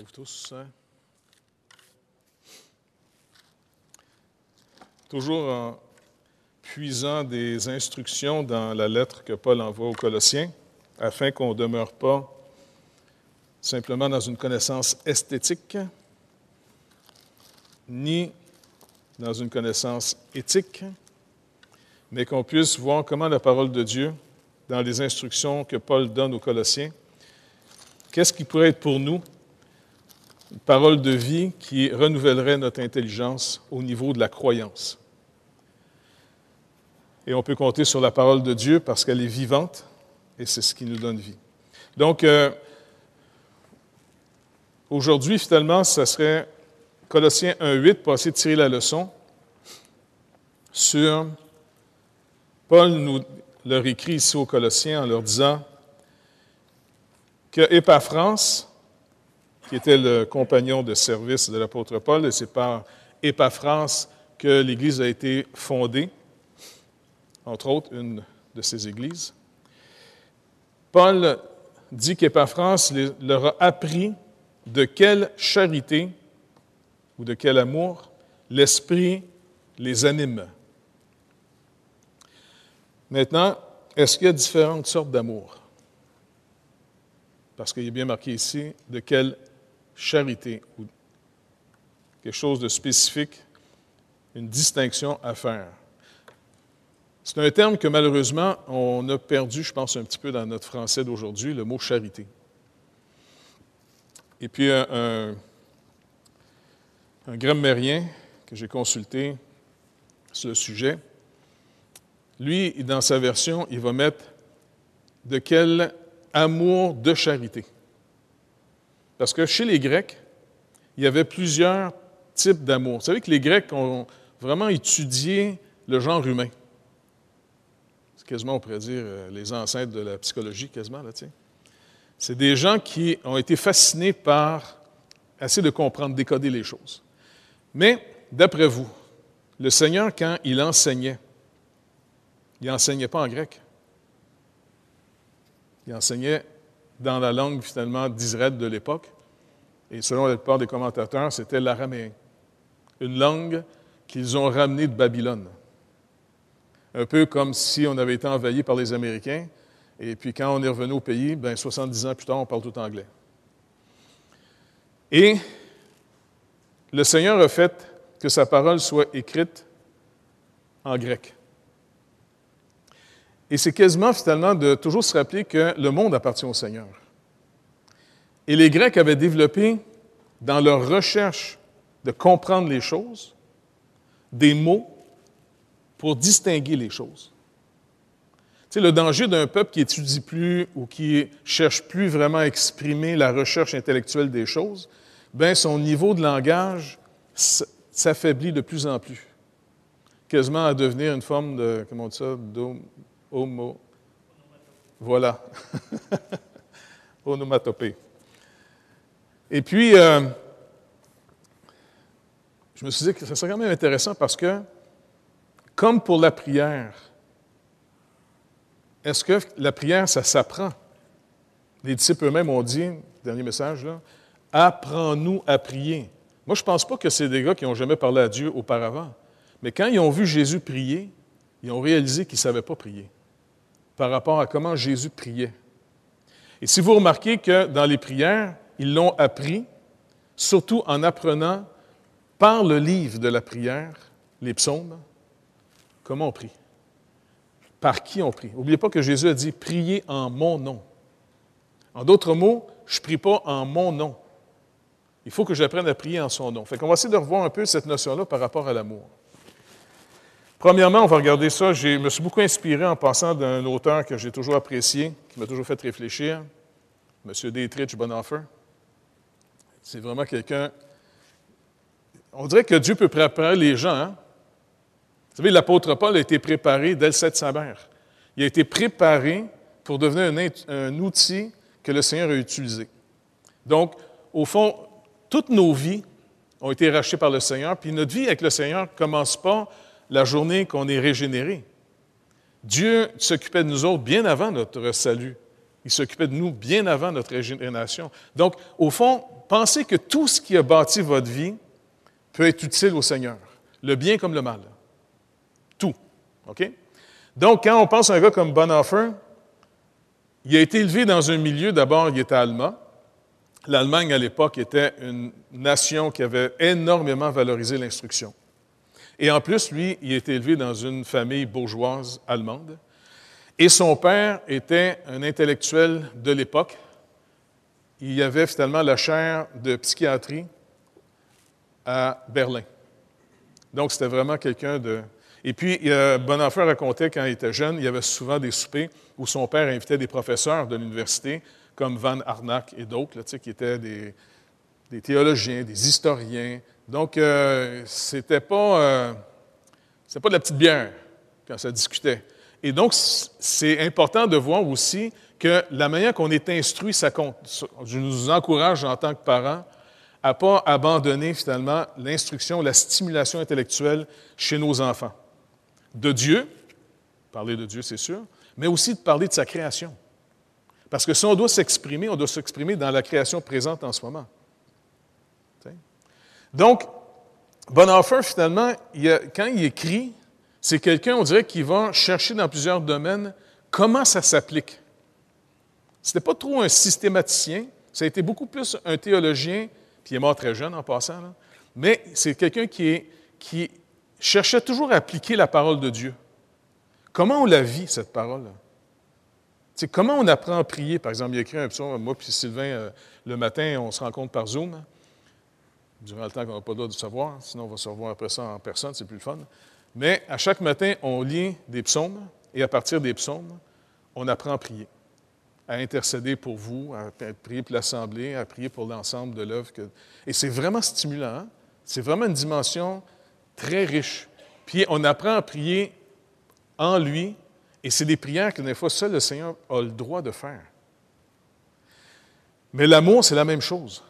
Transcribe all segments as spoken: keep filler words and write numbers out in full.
lève tous. Hein? Toujours en puisant des instructions dans la lettre que Paul envoie aux Colossiens, afin qu'on ne demeure pas simplement dans une connaissance esthétique, ni dans une connaissance éthique, mais qu'on puisse voir comment la parole de Dieu, dans les instructions que Paul donne aux Colossiens, qu'est-ce qui pourrait être pour nous une parole de vie qui renouvellerait notre intelligence au niveau de la croyance. Et on peut compter sur la parole de Dieu parce qu'elle est vivante et c'est ce qui nous donne vie. Donc, euh, aujourd'hui, finalement, ça serait Colossiens un huit pour essayer de tirer la leçon sur... Paul nous leur écrit ici aux Colossiens en leur disant que Épaphras, qui était le compagnon de service de l'apôtre Paul, et c'est par Épaphras que l'Église a été fondée, entre autres une de ces églises. Paul dit qu'Épaphras leur a appris de quelle charité ou de quel amour l'Esprit les anime. Maintenant, est-ce qu'il y a différentes sortes d'amour? Parce qu'il est bien marqué ici de quelle charité ou quelque chose de spécifique, une distinction à faire. C'est un terme que malheureusement, on a perdu, je pense, un petit peu dans notre français d'aujourd'hui, le mot charité. Et puis, un, un, un grammairien que j'ai consulté sur le sujet, lui, dans sa version, il va mettre « de quel amour de charité ». Parce que chez les Grecs, il y avait plusieurs types d'amour. Vous savez que les Grecs ont vraiment étudié le genre humain. C'est quasiment, on pourrait dire, les ancêtres de la psychologie, quasiment, là, tu sais. C'est des gens qui ont été fascinés par essayer de comprendre, décoder les choses. Mais, d'après vous, le Seigneur, quand il enseignait, il n'enseignait pas en grec. Il enseignait dans la langue, finalement, d'Israël de l'époque. Et selon la plupart des commentateurs, c'était l'araméen. Une langue qu'ils ont ramenée de Babylone. Un peu comme si on avait été envahi par les Américains. Et puis quand on est revenu au pays, bien, soixante-dix ans plus tard, on parle tout anglais. Et le Seigneur a fait que sa parole soit écrite en grec. Et c'est quasiment, finalement, de toujours se rappeler que le monde appartient au Seigneur. Et les Grecs avaient développé, dans leur recherche de comprendre les choses, des mots pour distinguer les choses. Tu sais, le danger d'un peuple qui étudie plus ou qui cherche plus vraiment à exprimer la recherche intellectuelle des choses, bien, son niveau de langage s'affaiblit de plus en plus, quasiment à devenir une forme de, comment on dit ça, d'homo. Voilà. Onomatopée. Et puis, euh, je me suis dit que ça serait quand même intéressant parce que, comme pour la prière, est-ce que la prière, ça s'apprend? Les disciples eux-mêmes ont dit, dernier message, là, « Apprends-nous à prier ». Moi, je ne pense pas que c'est des gars qui n'ont jamais parlé à Dieu auparavant. Mais quand ils ont vu Jésus prier, ils ont réalisé qu'ils ne savaient pas prier par rapport à comment Jésus priait. Et si vous remarquez que dans les prières, ils l'ont appris, surtout en apprenant par le livre de la prière, les psaumes, comment on prie. Par qui on prie. N'oubliez pas que Jésus a dit « Priez en mon nom ». En d'autres mots, je ne prie pas en mon nom. Il faut que j'apprenne à prier en son nom. Fait qu'on va essayer de revoir un peu cette notion-là par rapport à l'amour. Premièrement, on va regarder ça. Je me suis beaucoup inspiré en passant d'un auteur que j'ai toujours apprécié, qui m'a toujours fait réfléchir, M. Dietrich Bonhoeffer. C'est vraiment quelqu'un... On dirait que Dieu peut préparer les gens, hein? Vous savez, l'apôtre Paul a été préparé dès le sept sa mère. Il a été préparé pour devenir un, un outil que le Seigneur a utilisé. Donc, au fond, toutes nos vies ont été rachetées par le Seigneur, puis notre vie avec le Seigneur ne commence pas la journée qu'on est régénéré. Dieu s'occupait de nous autres bien avant notre salut. Il s'occupait de nous bien avant notre régénération. Donc, au fond, pensez que tout ce qui a bâti votre vie peut être utile au Seigneur, le bien comme le mal. Tout. OK? Donc, quand on pense à un gars comme Bonhoeffer, il a été élevé dans un milieu, d'abord, il était allemand. L'Allemagne, à l'époque, était une nation qui avait énormément valorisé l'instruction. Et en plus, lui, il a été élevé dans une famille bourgeoise allemande. Et son père était un intellectuel de l'époque. Il y avait finalement la chaire de psychiatrie à Berlin. Donc, c'était vraiment quelqu'un de... Et puis, euh, Bonhoeffer racontait, quand il était jeune, il y avait souvent des soupers où son père invitait des professeurs de l'université, comme Van Arnack et d'autres, là, tu sais, qui étaient des, des théologiens, des historiens. Donc, euh, c'était pas, euh, c'était pas de la petite bière quand ça discutait. Et donc, c'est important de voir aussi que la manière qu'on est instruit, ça compte. Je nous encourage en tant que parents à ne pas abandonner finalement l'instruction, la stimulation intellectuelle chez nos enfants. De Dieu, parler de Dieu, c'est sûr, mais aussi de parler de sa création. Parce que si on doit s'exprimer, on doit s'exprimer dans la création présente en ce moment. T'sais? Donc, Bonhoeffer, finalement, il a, quand il écrit, c'est quelqu'un, on dirait, qui va chercher dans plusieurs domaines comment ça s'applique. Ce n'était pas trop un systématicien, ça a été beaucoup plus un théologien, puis il est mort très jeune en passant, là, mais c'est quelqu'un qui, est, qui cherchait toujours à appliquer la parole de Dieu. Comment on la vit, cette parole-là? C'est comment on apprend à prier, par exemple. Il a écrit un psaume, moi puis Sylvain, euh, le matin, on se rencontre par Zoom, hein, durant le temps qu'on n'a pas le droit de savoir, sinon on va se revoir après ça en personne, c'est plus le fun. Mais à chaque matin, on lit des psaumes, et à partir des psaumes, on apprend à prier, à intercéder pour vous, à prier pour l'Assemblée, à prier pour l'ensemble de l'œuvre. Que... Et c'est vraiment stimulant, hein? C'est vraiment une dimension très riche. Puis on apprend à prier en lui, et c'est des prières que des fois, seul le Seigneur a le droit de faire. Mais l'amour, c'est la même chose.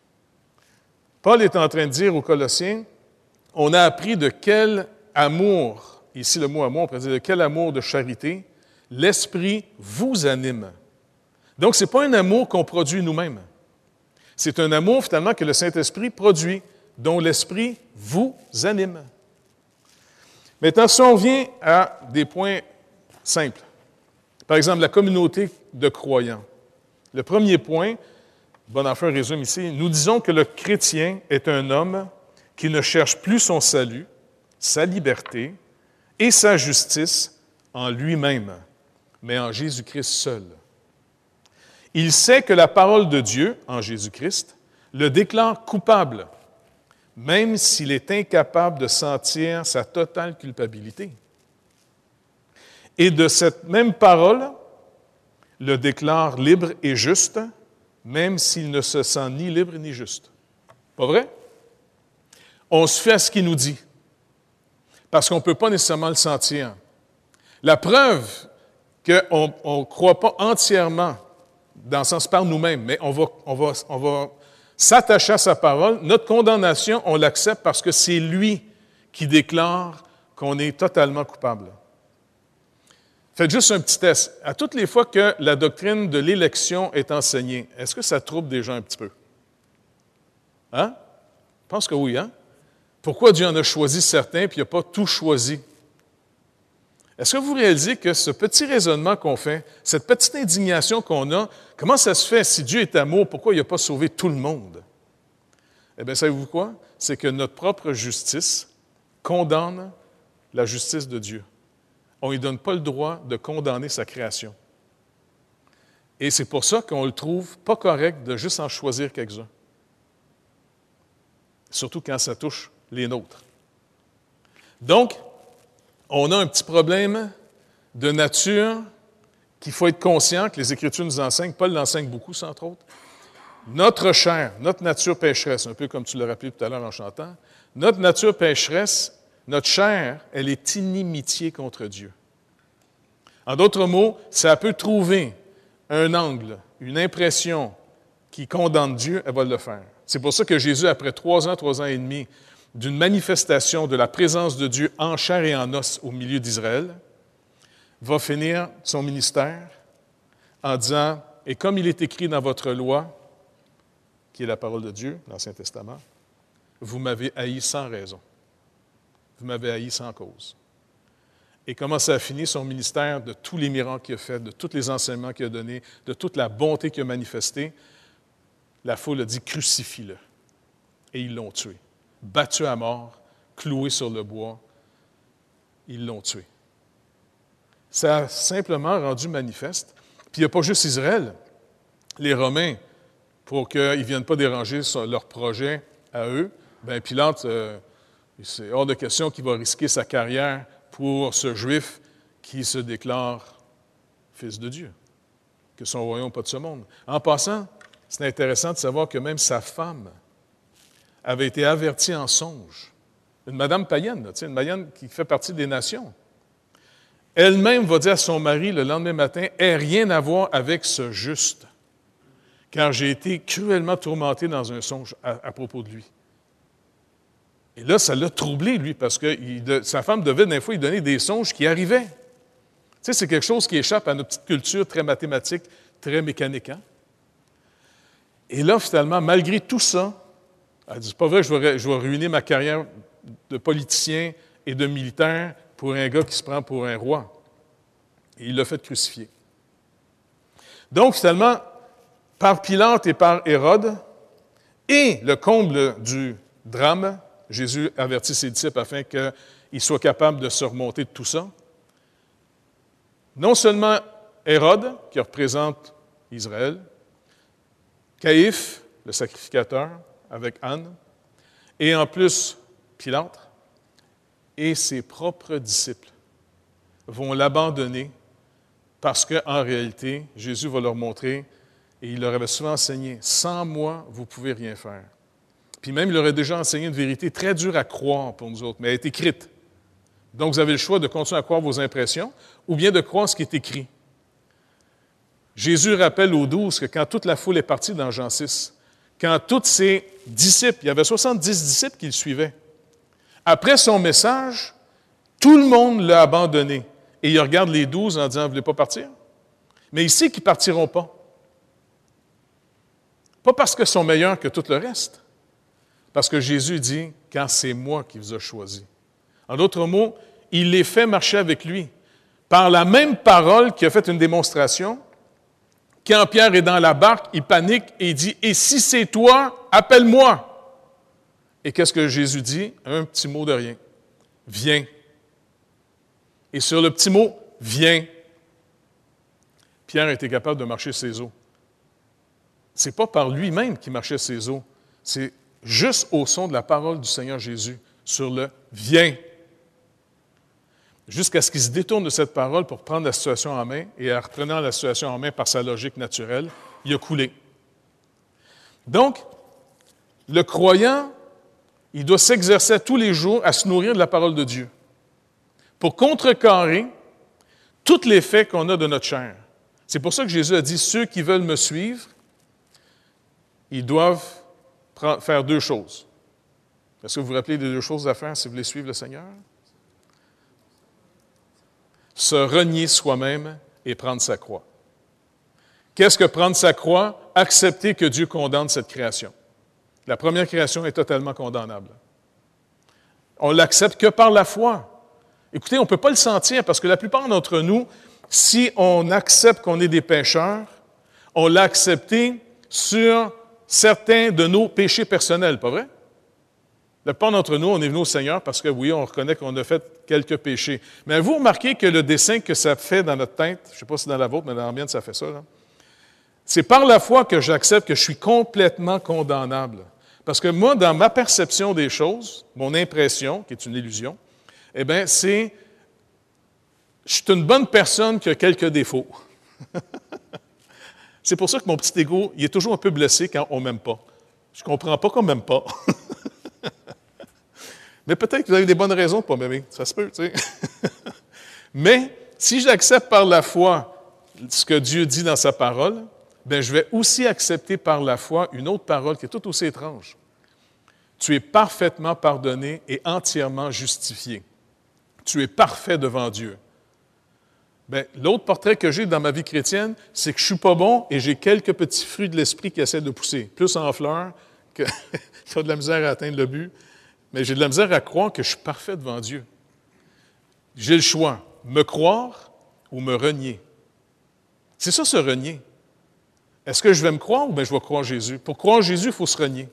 Paul est en train de dire aux Colossiens, on a appris de quel amour, ici le mot amour, on pourrait dire de quel amour de charité, l'Esprit vous anime. Donc, ce n'est pas un amour qu'on produit nous-mêmes. C'est un amour, finalement, que le Saint-Esprit produit, dont l'Esprit vous anime. Maintenant, si on vient à des points simple. Par exemple, la communauté de croyants. Le premier point, Bonhoeffer résume ici, nous disons que le chrétien est un homme qui ne cherche plus son salut, sa liberté et sa justice en lui-même, mais en Jésus-Christ seul. Il sait que la parole de Dieu, en Jésus-Christ, le déclare coupable, même s'il est incapable de sentir sa totale culpabilité. Et de cette même parole, le déclare libre et juste, même s'il ne se sent ni libre ni juste. Pas vrai? On se fait à ce qu'il nous dit, parce qu'on ne peut pas nécessairement le sentir. La preuve qu'on ne croit pas entièrement, dans le sens par nous-mêmes, mais on va, on va, on va s'attacher à sa parole, notre condamnation, on l'accepte parce que c'est lui qui déclare qu'on est totalement coupable. Faites juste un petit test. À toutes les fois que la doctrine de l'élection est enseignée, est-ce que ça trouble des gens un petit peu? Hein? Je pense que oui, hein? Pourquoi Dieu en a choisi certains puis il n'a pas tout choisi? Est-ce que vous réalisez que ce petit raisonnement qu'on fait, cette petite indignation qu'on a, comment ça se fait, si Dieu est amour, pourquoi il n'a pas sauvé tout le monde? Eh bien, savez-vous quoi? C'est que notre propre justice condamne la justice de Dieu. On ne lui donne pas le droit de condamner sa création. Et c'est pour ça qu'on le trouve pas correct de juste en choisir quelques-uns. Surtout quand ça touche les nôtres. Donc, on a un petit problème de nature qu'il faut être conscient que les Écritures nous enseignent. Paul l'enseigne beaucoup, ça, entre autres. Notre chair, notre nature pécheresse, un peu comme tu l'as rappelé tout à l'heure en chantant, notre nature pécheresse, notre chair, elle est inimitié contre Dieu. En d'autres mots, ça peut trouver un angle, une impression qui condamne Dieu, elle va le faire. C'est pour ça que Jésus, après trois ans, trois ans et demi, d'une manifestation de la présence de Dieu en chair et en os au milieu d'Israël, va finir son ministère en disant « Et comme il est écrit dans votre loi, qui est la parole de Dieu, l'Ancien Testament, vous m'avez haï sans raison. Vous m'avez haï sans cause. Et comment ça a fini son ministère, de tous les miracles qu'il a fait, de tous les enseignements qu'il a donnés, de toute la bonté qu'il a manifestée? La foule a dit « Crucifie-le ». Et ils l'ont tué. Battu à mort, cloué sur le bois, ils l'ont tué. Ça a simplement rendu manifeste. Puis il n'y a pas juste Israël. Les Romains, pour qu'ils ne viennent pas déranger leur projet à eux, bien Pilate, euh, c'est hors de question qu'il va risquer sa carrière pour ce Juif qui se déclare fils de Dieu, que son royaume n'est pas de ce monde. En passant, c'est intéressant de savoir que même sa femme avait été avertie en songe. Une madame païenne, là, une païenne qui fait partie des nations. Elle-même va dire à son mari le lendemain matin, « Aie rien à voir avec ce juste, car j'ai été cruellement tourmenté dans un songe à, à propos de lui. » Et là, ça l'a troublé, lui, parce que il, de, sa femme devait, des fois, lui donner des songes qui arrivaient. Tu sais, c'est quelque chose qui échappe à notre petite culture très mathématique, très mécanique. Hein? Et là, finalement, malgré tout ça, elle dit, c'est pas vrai que je vais, je vais ruiner ma carrière de politicien et de militaire pour un gars qui se prend pour un roi. Et il l'a fait crucifier. Donc, finalement, par Pilate et par Hérode, et le comble du drame, Jésus avertit ses disciples afin qu'ils soient capables de se remonter de tout ça. Non seulement Hérode, qui représente Israël, Caïphe, le sacrificateur, avec Anne, et en plus Pilate, et ses propres disciples vont l'abandonner parce qu'en réalité, Jésus va leur montrer, et il leur avait souvent enseigné, « Sans moi, vous ne pouvez rien faire. » Puis même, il leur a déjà enseigné une vérité très dure à croire pour nous autres, mais elle est écrite. Donc, vous avez le choix de continuer à croire vos impressions ou bien de croire ce qui est écrit. Jésus rappelle aux douze que quand toute la foule est partie dans Jean six, quand tous ses disciples, il y avait soixante-dix disciples qui le suivaient, après son message, tout le monde l'a abandonné. Et il regarde les douze en disant, « Vous ne voulez pas partir? » Mais il sait qu'ils ne partiront pas. Pas parce qu'ils sont meilleurs que tout le reste. Parce que Jésus dit, « Quand c'est moi qui vous ai choisi. » En d'autres mots, il les fait marcher avec lui. Par la même parole qui a fait une démonstration, quand Pierre est dans la barque, il panique et il dit, « Et si c'est toi, appelle-moi. » Et qu'est-ce que Jésus dit? Un petit mot de rien. « Viens. » Et sur le petit mot « Viens », Pierre était capable de marcher ses eaux. Ce n'est pas par lui-même qu'il marchait ses eaux, c'est juste au son de la parole du Seigneur Jésus, sur le « Viens ». Jusqu'à ce qu'il se détourne de cette parole pour prendre la situation en main, et en reprenant la situation en main par sa logique naturelle, il a coulé. Donc, le croyant, il doit s'exercer tous les jours à se nourrir de la parole de Dieu pour contrecarrer tous les faits qu'on a de notre chair. C'est pour ça que Jésus a dit, ceux qui veulent me suivre, ils doivent faire deux choses. Est-ce que vous vous rappelez des deux choses à faire si vous voulez suivre le Seigneur? Se renier soi-même et prendre sa croix. Qu'est-ce que prendre sa croix? Accepter que Dieu condamne cette création. La première création est totalement condamnable. On l'accepte que par la foi. Écoutez, on ne peut pas le sentir parce que la plupart d'entre nous, si on accepte qu'on est des pécheurs, on l'a accepté sur certains de nos péchés personnels, pas vrai? La plupart d'entre nous, on est venus au Seigneur parce que oui, on reconnaît qu'on a fait quelques péchés. Mais vous remarquez que le dessin que ça fait dans notre tête, je ne sais pas si dans la vôtre, mais dans la mienne, ça fait ça, là. C'est par la foi que j'accepte que je suis complètement condamnable. Parce que moi, dans ma perception des choses, mon impression, qui est une illusion, eh bien, c'est je suis une bonne personne qui a quelques défauts. C'est pour ça que mon petit ego, il est toujours un peu blessé quand on ne m'aime pas. Je ne comprends pas qu'on ne m'aime pas. Mais peut-être que vous avez des bonnes raisons pour m'aimer. Ça se peut, tu sais. Mais si j'accepte par la foi ce que Dieu dit dans sa parole, bien, je vais aussi accepter par la foi une autre parole qui est tout aussi étrange. Tu es parfaitement pardonné et entièrement justifié. Tu es parfait devant Dieu. Bien, l'autre portrait que j'ai dans ma vie chrétienne, c'est que je ne suis pas bon et j'ai quelques petits fruits de l'esprit qui essaient de pousser, plus en fleurs que qui ont de la misère à atteindre le but. Mais j'ai de la misère à croire que je suis parfait devant Dieu. J'ai le choix, me croire ou me renier. C'est ça, se renier. Est-ce que je vais me croire ou bien je vais croire Jésus? Pour croire Jésus, il faut se renier.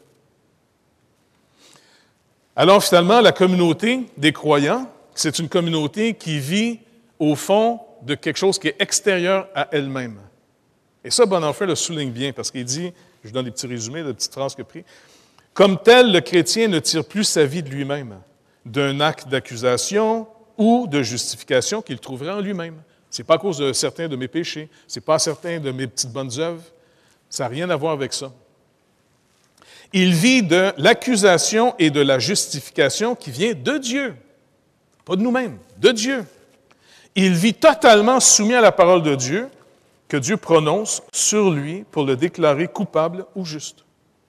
Alors finalement, la communauté des croyants, c'est une communauté qui vit au fond de quelque chose qui est extérieur à elle-même. Et ça, Bonhoeffer le souligne bien parce qu'il dit, je donne des petits résumés, des petites phrases qu'il a pris, « Comme tel, le chrétien ne tire plus sa vie de lui-même, d'un acte d'accusation ou de justification qu'il trouverait en lui-même. Ce n'est pas à cause de certains de mes péchés, ce n'est pas à certains de mes petites bonnes œuvres, ça n'a rien à voir avec ça. Il vit de l'accusation et de la justification qui vient de Dieu, pas de nous-mêmes, de Dieu. Il vit totalement soumis à la parole de Dieu que Dieu prononce sur lui pour le déclarer coupable ou juste.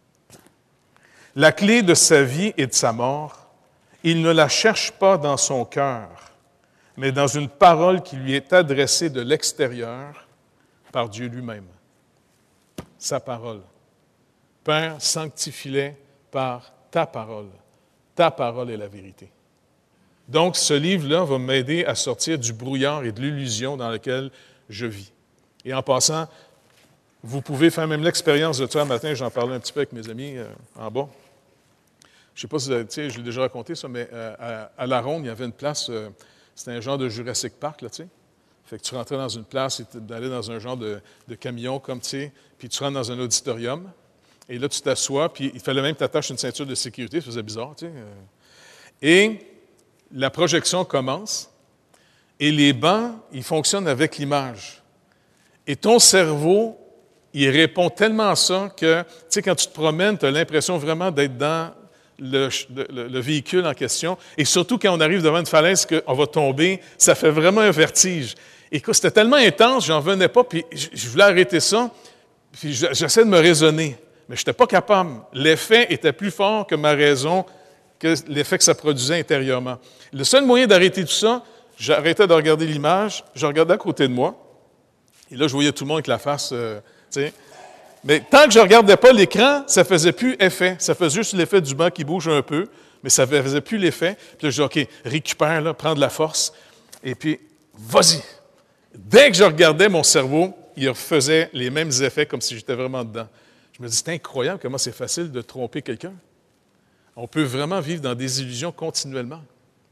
La clé de sa vie et de sa mort, il ne la cherche pas dans son cœur, mais dans une parole qui lui est adressée de l'extérieur par Dieu lui-même. Sa parole. Père, sanctifie-les par ta parole. Ta parole est la vérité. Donc, ce livre-là va m'aider à sortir du brouillard et de l'illusion dans lequel je vis. Et en passant, vous pouvez faire même l'expérience de ça. Un matin, j'en parlais un petit peu avec mes amis euh, en bas. Je ne sais pas si vous avez, tu sais, je l'ai déjà raconté ça, mais euh, à, à La Ronde, il y avait une place, euh, c'était un genre de Jurassic Park, là, tu sais. Fait que tu rentrais dans une place et tu allais dans un genre de, de camion, comme, tu sais, puis tu rentres dans un auditorium, et là, tu t'assois, puis il fallait même que tu attaches une ceinture de sécurité, ça faisait bizarre, tu sais. Et la projection commence, et les bancs, ils fonctionnent avec l'image. Et ton cerveau, il répond tellement à ça que, tu sais, quand tu te promènes, tu as l'impression vraiment d'être dans le, le, le véhicule en question. Et surtout, quand on arrive devant une falaise, qu'on va tomber, ça fait vraiment un vertige. Écoute, c'était tellement intense, j'en venais pas, puis je voulais arrêter ça, puis j'essaie de me raisonner, mais je n'étais pas capable. L'effet était plus fort que ma raison, que l'effet que ça produisait intérieurement. Le seul moyen d'arrêter tout ça, j'arrêtais de regarder l'image, je regardais à côté de moi, et là, je voyais tout le monde avec la face, euh, tu sais. Mais tant que je ne regardais pas l'écran, ça ne faisait plus effet. Ça faisait juste l'effet du banc qui bouge un peu, mais ça ne faisait plus l'effet. Puis là, je dis, OK, récupère, là, prends de la force, et puis, vas-y. Dès que je regardais mon cerveau, il faisait les mêmes effets comme si j'étais vraiment dedans. Je me dis, c'est incroyable comment c'est facile de tromper quelqu'un. On peut vraiment vivre dans des illusions continuellement.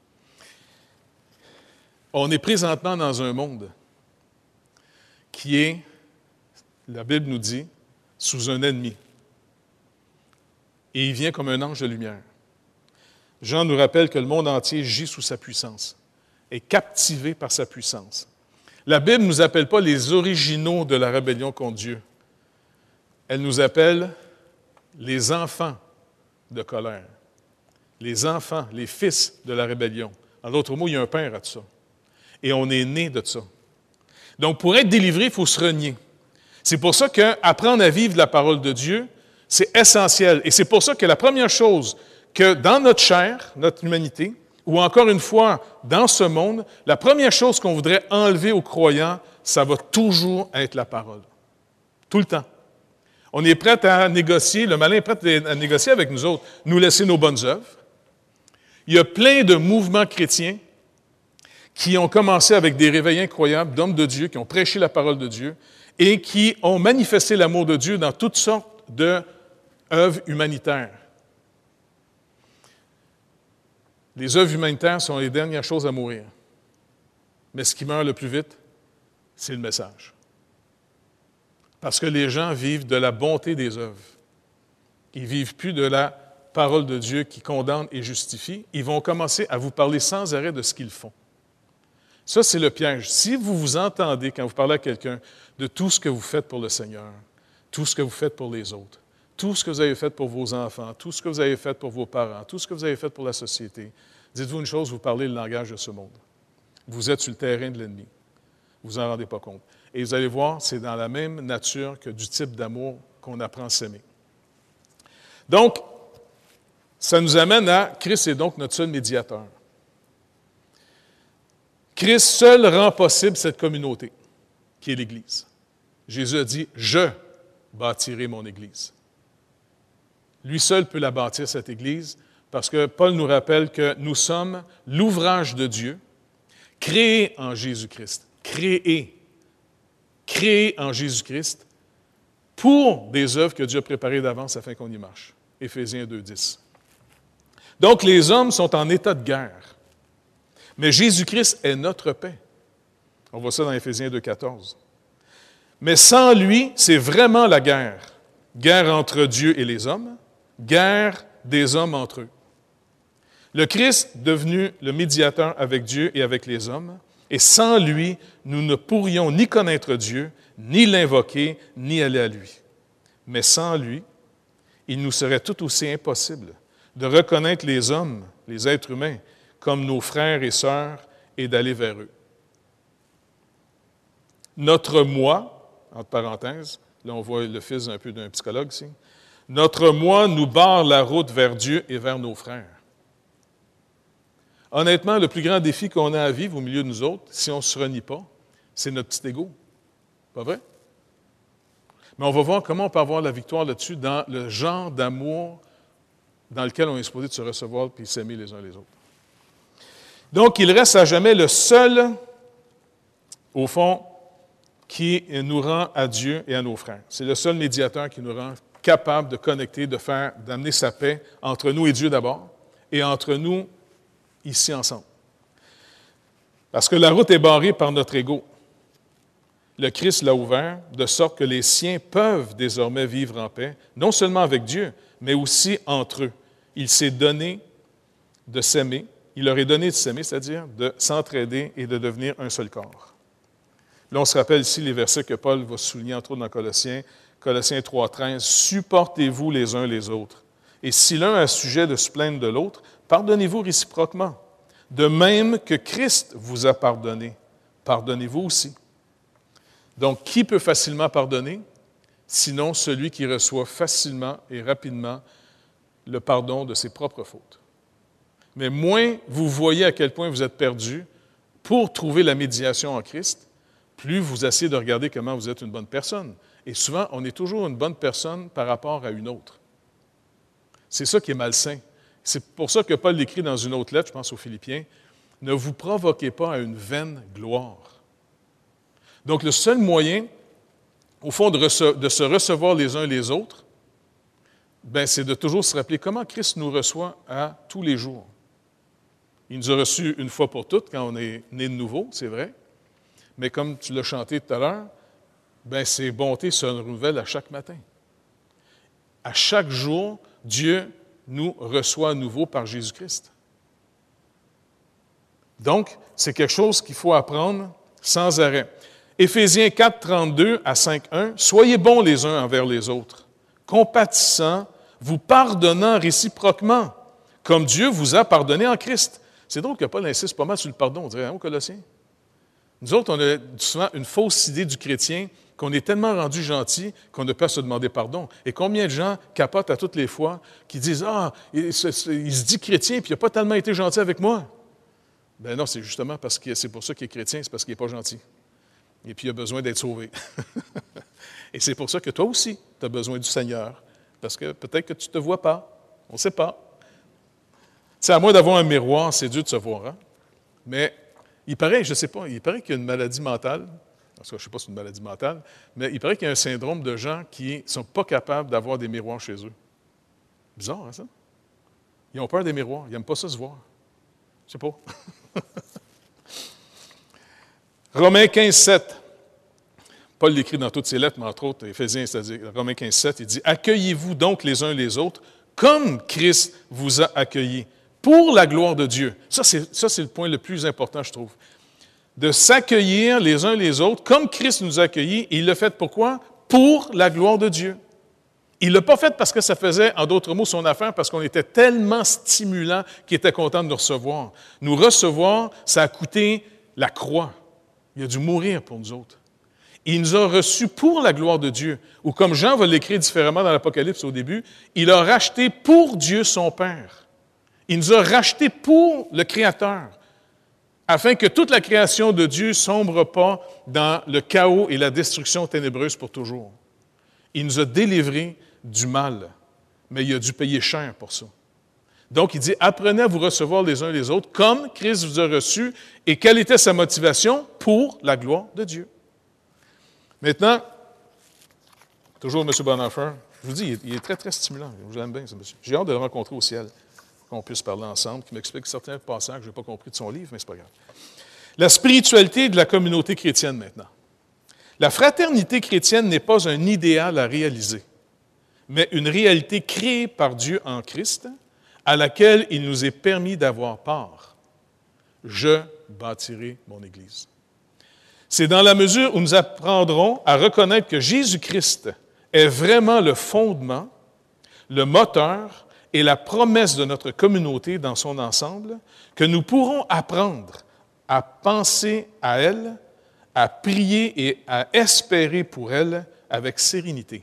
On est présentement dans un monde qui est, la Bible nous dit, sous un ennemi. Et il vient comme un ange de lumière. Jean nous rappelle que le monde entier gît sous sa puissance, est captivé par sa puissance. La Bible ne nous appelle pas les originaux de la rébellion contre Dieu. Elle nous appelle les enfants de colère, les enfants, les fils de la rébellion. En d'autres mots, il y a un père à tout ça. Et on est né de ça. Donc, pour être délivré, il faut se renier. C'est pour ça qu'apprendre à vivre la parole de Dieu, c'est essentiel. Et c'est pour ça que la première chose que dans notre chair, notre humanité, ou encore une fois, dans ce monde, la première chose qu'on voudrait enlever aux croyants, ça va toujours être la parole. Tout le temps. On est prêt à négocier, le malin est prêt à négocier avec nous autres, nous laisser nos bonnes œuvres. Il y a plein de mouvements chrétiens qui ont commencé avec des réveils incroyables d'hommes de Dieu, qui ont prêché la parole de Dieu et qui ont manifesté l'amour de Dieu dans toutes sortes d'œuvres humanitaires. Les œuvres humanitaires sont les dernières choses à mourir. Mais ce qui meurt le plus vite, c'est le message. Parce que les gens vivent de la bonté des œuvres. Ils ne vivent plus de la parole de Dieu qui condamne et justifie. Ils vont commencer à vous parler sans arrêt de ce qu'ils font. Ça, c'est le piège. Si vous vous entendez, quand vous parlez à quelqu'un, de tout ce que vous faites pour le Seigneur, tout ce que vous faites pour les autres, tout ce que vous avez fait pour vos enfants, tout ce que vous avez fait pour vos parents, tout ce que vous avez fait pour la société, dites-vous une chose, vous parlez le langage de ce monde. Vous êtes sur le terrain de l'ennemi. Vous vous en rendez pas compte. Et vous allez voir, c'est dans la même nature que du type d'amour qu'on apprend à s'aimer. Donc, ça nous amène à Christ est donc notre seul médiateur. Christ seul rend possible cette communauté, qui est l'Église. Jésus a dit « Je bâtirai mon Église ». Lui seul peut la bâtir, cette Église, parce que Paul nous rappelle que nous sommes l'ouvrage de Dieu, créé en Jésus-Christ. Créé. Créé en Jésus-Christ pour des œuvres que Dieu a préparées d'avance afin qu'on y marche. Éphésiens deux, dix. Donc, les hommes sont en état de guerre. Mais Jésus-Christ est notre paix. On voit ça dans Éphésiens deux, quatorze. Mais sans lui, c'est vraiment la guerre. Guerre entre Dieu et les hommes, guerre des hommes entre eux. Le Christ, devenu le médiateur avec Dieu et avec les hommes, et sans lui, nous ne pourrions ni connaître Dieu, ni l'invoquer, ni aller à lui. Mais sans lui, il nous serait tout aussi impossible de reconnaître les hommes, les êtres humains, comme nos frères et sœurs et d'aller vers eux. Notre moi, entre parenthèses, là on voit le fils un peu d'un psychologue ici, notre moi nous barre la route vers Dieu et vers nos frères. Honnêtement, le plus grand défi qu'on a à vivre au milieu de nous autres, si on ne se renie pas, c'est notre petit ego. Pas vrai? Mais on va voir comment on peut avoir la victoire là-dessus dans le genre d'amour dans lequel on est supposé de se recevoir et s'aimer les uns les autres. Donc, il reste à jamais le seul, au fond, qui nous rend à Dieu et à nos frères. C'est le seul médiateur qui nous rend capable de connecter, de faire, d'amener sa paix entre nous et Dieu d'abord, et entre nous ici ensemble. Parce que la route est barrée par notre ego. Le Christ l'a ouvert, de sorte que les siens peuvent désormais vivre en paix, non seulement avec Dieu, mais aussi entre eux. Il s'est donné de s'aimer, il leur est donné de s'aimer, c'est-à-dire de s'entraider et de devenir un seul corps. Là, on se rappelle ici les versets que Paul va souligner, entre autres dans Colossiens, Colossiens trois, treize, « Supportez-vous les uns les autres, et si l'un a sujet de se plaindre de l'autre, pardonnez-vous réciproquement, de même que Christ vous a pardonné, pardonnez-vous aussi. » Donc, qui peut facilement pardonner, sinon celui qui reçoit facilement et rapidement le pardon de ses propres fautes. Mais moins vous voyez à quel point vous êtes perdu pour trouver la médiation en Christ, plus vous essayez de regarder comment vous êtes une bonne personne. Et souvent, on est toujours une bonne personne par rapport à une autre. C'est ça qui est malsain. C'est pour ça que Paul l'écrit dans une autre lettre, je pense aux Philippiens, « Ne vous provoquez pas à une vaine gloire. » Donc, le seul moyen, au fond, de, rece- de se recevoir les uns les autres, ben, c'est de toujours se rappeler comment Christ nous reçoit à tous les jours. Il nous a reçus une fois pour toutes quand on est né de nouveau, c'est vrai, mais comme tu l'as chanté tout à l'heure, ben, ses bontés se renouvellent à chaque matin. À chaque jour, Dieu nous reçoit à nouveau par Jésus-Christ. Donc, c'est quelque chose qu'il faut apprendre sans arrêt. Éphésiens quatre, trente-deux à cinq, un, « Soyez bons les uns envers les autres, compatissants, vous pardonnant réciproquement, comme Dieu vous a pardonné en Christ. » C'est drôle que Paul insiste pas mal sur le pardon, on dirait, hein, aux Colossiens. Nous autres, on a souvent une fausse idée du chrétien qu'on est tellement rendu gentil qu'on ne peut pas se demander pardon. Et combien de gens capotent à toutes les fois, qui disent « Ah, il se, il se dit chrétien, puis il n'a pas tellement été gentil avec moi. » Ben non, c'est justement parce que c'est pour ça qu'il est chrétien, c'est parce qu'il n'est pas gentil. Et puis il a besoin d'être sauvé. Et c'est pour ça que toi aussi, tu as besoin du Seigneur. Parce que peut-être que tu ne te vois pas. On ne sait pas. C'est à moins d'avoir un miroir, c'est dur de se voir. Hein? Mais il paraît, je ne sais pas, il paraît qu'il y a une maladie mentale. Parce que je ne sais pas si c'est une maladie mentale, mais il paraît qu'il y a un syndrome de gens qui ne sont pas capables d'avoir des miroirs chez eux. Bizarre, hein, ça? Ils ont peur des miroirs. Ils n'aiment pas ça se voir. Je ne sais pas. Romains quinze, sept. Paul l'écrit dans toutes ses lettres, mais entre autres, Éphésiens, c'est-à-dire Romains quinze, sept, il dit « Accueillez-vous donc les uns les autres comme Christ vous a accueillis, pour la gloire de Dieu. » Ça, c'est, ça, c'est le point le plus important, je trouve. De s'accueillir les uns les autres comme Christ nous a accueillis. Et il l'a fait pourquoi? Pour la gloire de Dieu. Il ne l'a pas fait parce que ça faisait, en d'autres mots, son affaire, parce qu'on était tellement stimulant qu'il était content de nous recevoir. Nous recevoir, ça a coûté la croix. Il a dû mourir pour nous autres. Il nous a reçus pour la gloire de Dieu. Ou comme Jean va l'écrire différemment dans l'Apocalypse au début, il a racheté pour Dieu son Père. Il nous a rachetés pour le Créateur. afin que toute la création de Dieu ne sombre pas dans le chaos et la destruction ténébreuse pour toujours. Il nous a délivrés du mal, mais il a dû payer cher pour ça. Donc, il dit, apprenez à vous recevoir les uns les autres comme Christ vous a reçus. Et quelle était sa motivation? Pour la gloire de Dieu. Maintenant, toujours M. Bonhoeffer, je vous dis, il est, il est très, très stimulant. Je l'aime bien, ce monsieur. J'ai hâte de le rencontrer au ciel, qu'on puisse parler ensemble, qu'il m'explique certains passages que je n'ai pas compris de son livre, mais ce n'est pas grave. La spiritualité de la communauté chrétienne maintenant. La fraternité chrétienne n'est pas un idéal à réaliser, mais une réalité créée par Dieu en Christ, à laquelle il nous est permis d'avoir part. Je bâtirai mon Église. C'est dans la mesure où nous apprendrons à reconnaître que Jésus-Christ est vraiment le fondement, le moteur et la promesse de notre communauté dans son ensemble, que nous pourrons apprendre à penser à elle, à prier et à espérer pour elle avec sérénité.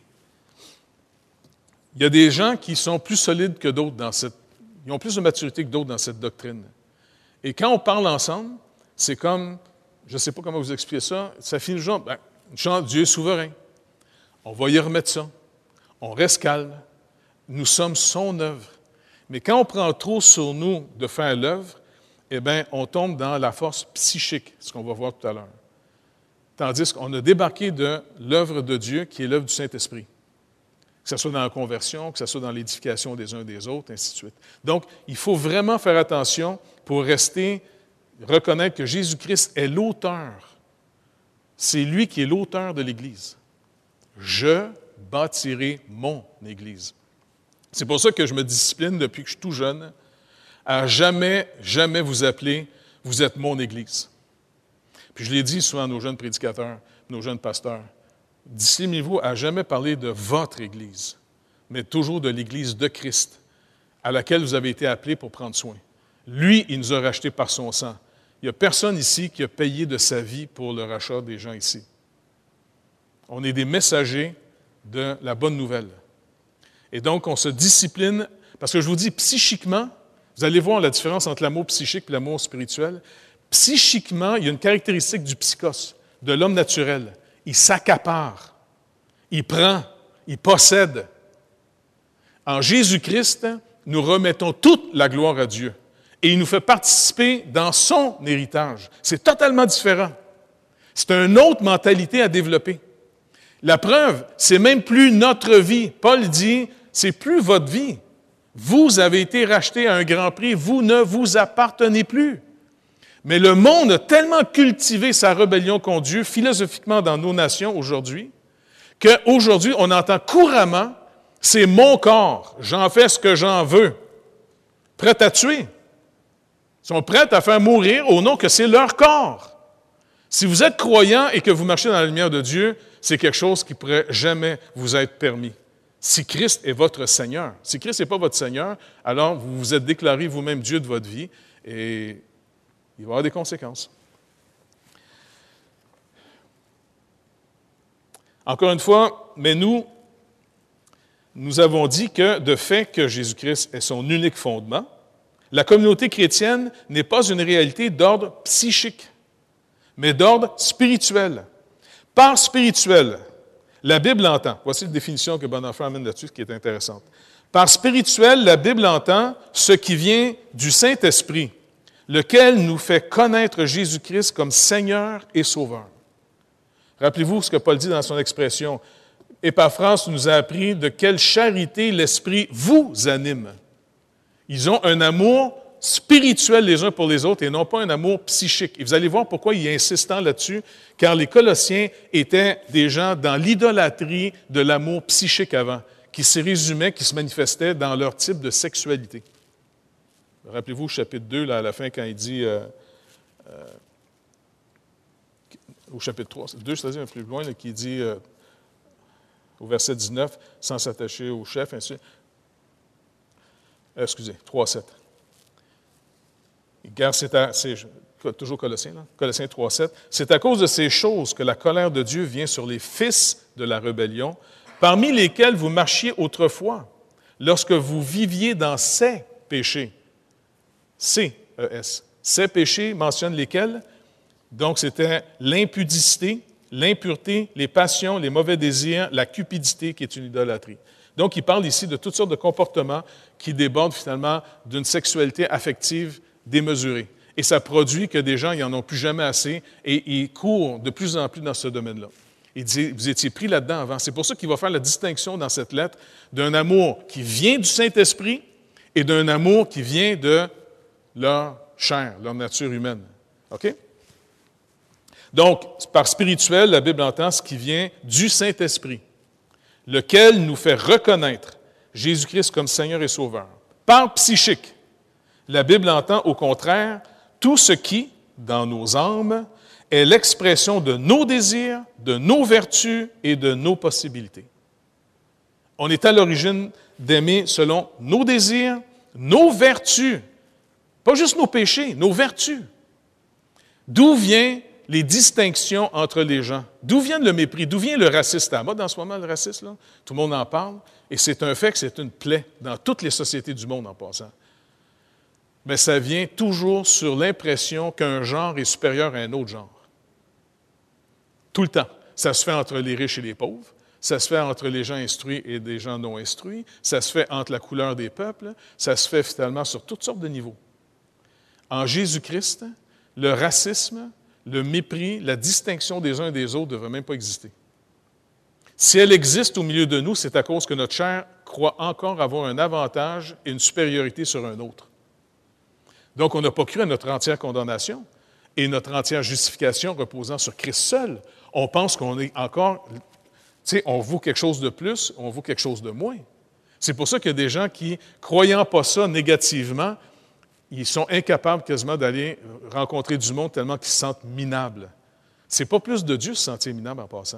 Il y a des gens qui sont plus solides que d'autres dans cette, ils ont plus de maturité que d'autres dans cette doctrine. Et quand on parle ensemble, c'est comme, je ne sais pas comment vous expliquer ça, ça finit le genre, ben, genre, Dieu est souverain. On va y remettre ça. On reste calme. Nous sommes son œuvre. Mais quand on prend trop sur nous de faire l'œuvre, eh bien, on tombe dans la force psychique, ce qu'on va voir tout à l'heure. Tandis qu'on a débarqué de l'œuvre de Dieu, qui est l'œuvre du Saint-Esprit. Que ce soit dans la conversion, que ce soit dans l'édification des uns des autres, ainsi de suite. Donc, il faut vraiment faire attention pour rester, reconnaître que Jésus-Christ est l'auteur. C'est lui qui est l'auteur de l'Église. Je bâtirai mon Église. C'est pour ça que je me discipline depuis que je suis tout jeune à jamais, jamais vous appeler « vous êtes mon Église ». Puis je l'ai dit souvent à nos jeunes prédicateurs, nos jeunes pasteurs, disciplinez-vous à jamais parler de votre Église, mais toujours de l'Église de Christ, à laquelle vous avez été appelés pour prendre soin. Lui, il nous a rachetés par son sang. Il n'y a personne ici qui a payé de sa vie pour le rachat des gens ici. On est des messagers de la bonne nouvelle. Et donc, on se discipline, parce que je vous dis, psychiquement, vous allez voir la différence entre l'amour psychique et l'amour spirituel. Psychiquement, il y a une caractéristique du psychos, de l'homme naturel. Il s'accapare, il prend, il possède. En Jésus-Christ, nous remettons toute la gloire à Dieu. Et il nous fait participer dans son héritage. C'est totalement différent. C'est une autre mentalité à développer. La preuve, c'est même plus notre vie. Paul dit, c'est plus votre vie. Vous avez été rachetés à un grand prix, vous ne vous appartenez plus. Mais le monde a tellement cultivé sa rébellion contre Dieu, philosophiquement dans nos nations aujourd'hui, qu'aujourd'hui, on entend couramment, c'est mon corps, j'en fais ce que j'en veux. Prêts à tuer. Ils sont prêts à faire mourir au nom que c'est leur corps. Si vous êtes croyant et que vous marchez dans la lumière de Dieu, c'est quelque chose qui ne pourrait jamais vous être permis. Si Christ est votre Seigneur. Si Christ n'est pas votre Seigneur, alors vous vous êtes déclaré vous-même Dieu de votre vie et il va y avoir des conséquences. Encore une fois, mais nous, nous avons dit que de fait que Jésus-Christ est son unique fondement, la communauté chrétienne n'est pas une réalité d'ordre psychique, mais d'ordre spirituel. Par spirituel, la Bible entend, voici la définition que Bonhoeffer amène là-dessus, qui est intéressante. Par spirituel, la Bible entend ce qui vient du Saint-Esprit, lequel nous fait connaître Jésus-Christ comme Seigneur et Sauveur. Rappelez-vous ce que Paul dit dans son expression. Épaphras nous a appris de quelle charité l'Esprit vous anime. Ils ont un amour spirituel les uns pour les autres et non pas un amour psychique. Et vous allez voir pourquoi il est insistant là-dessus, car les Colossiens étaient des gens dans l'idolâtrie de l'amour psychique avant, qui se résumait, qui se manifestait dans leur type de sexualité. Rappelez-vous au chapitre deux, là, à la fin, quand il dit, euh, euh, au chapitre trois, deux, c'est-à-dire un peu plus loin, là, qui dit, euh, au verset dix-neuf, sans s'attacher au chef, ainsi de suite. Euh, excusez, trois sept. Car c'est, à, c'est toujours Colossiens, là, Colossiens trois sept. C'est à cause de ces choses que la colère de Dieu vient sur les fils de la rébellion, parmi lesquels vous marchiez autrefois, lorsque vous viviez dans ces péchés. C E S, Ces péchés mentionnent lesquels? Donc, c'était l'impudicité, l'impureté, les passions, les mauvais désirs, la cupidité, qui est une idolâtrie. Donc, il parle ici de toutes sortes de comportements qui débordent finalement d'une sexualité affective démesurée. Et ça produit que des gens, ils n'en ont plus jamais assez et ils courent de plus en plus dans ce domaine-là. Il dit, vous étiez pris là-dedans avant. C'est pour ça qu'il va faire la distinction dans cette lettre d'un amour qui vient du Saint-Esprit et d'un amour qui vient de leur chair, leur nature humaine. OK? Donc, par spirituel, la Bible entend ce qui vient du Saint-Esprit, lequel nous fait reconnaître Jésus-Christ comme Seigneur et Sauveur. Par psychique, la Bible entend au contraire tout ce qui, dans nos âmes, est l'expression de nos désirs, de nos vertus et de nos possibilités. On est à l'origine d'aimer selon nos désirs, nos vertus, pas juste nos péchés, nos vertus. D'où viennent les distinctions entre les gens? D'où vient le mépris? D'où vient le racisme? C'est à la mode en ce moment, le racisme, là? Tout le monde en parle. Et c'est un fait que c'est une plaie dans toutes les sociétés du monde en passant. Mais ça vient toujours sur l'impression qu'un genre est supérieur à un autre genre. Tout le temps. Ça se fait entre les riches et les pauvres. Ça se fait entre les gens instruits et des gens non instruits. Ça se fait entre la couleur des peuples. Ça se fait finalement sur toutes sortes de niveaux. En Jésus-Christ, le racisme, le mépris, la distinction des uns et des autres ne devrait même pas exister. Si elle existe au milieu de nous, c'est à cause que notre chair croit encore avoir un avantage et une supériorité sur un autre. Donc, on n'a pas cru à notre entière condamnation et notre entière justification reposant sur Christ seul. On pense qu'on est encore, tu sais, on vaut quelque chose de plus, on vaut quelque chose de moins. C'est pour ça qu'il y a des gens qui, croyant pas ça négativement, ils sont incapables quasiment d'aller rencontrer du monde tellement qu'ils se sentent minables. C'est pas plus de Dieu se sentir minable en passant.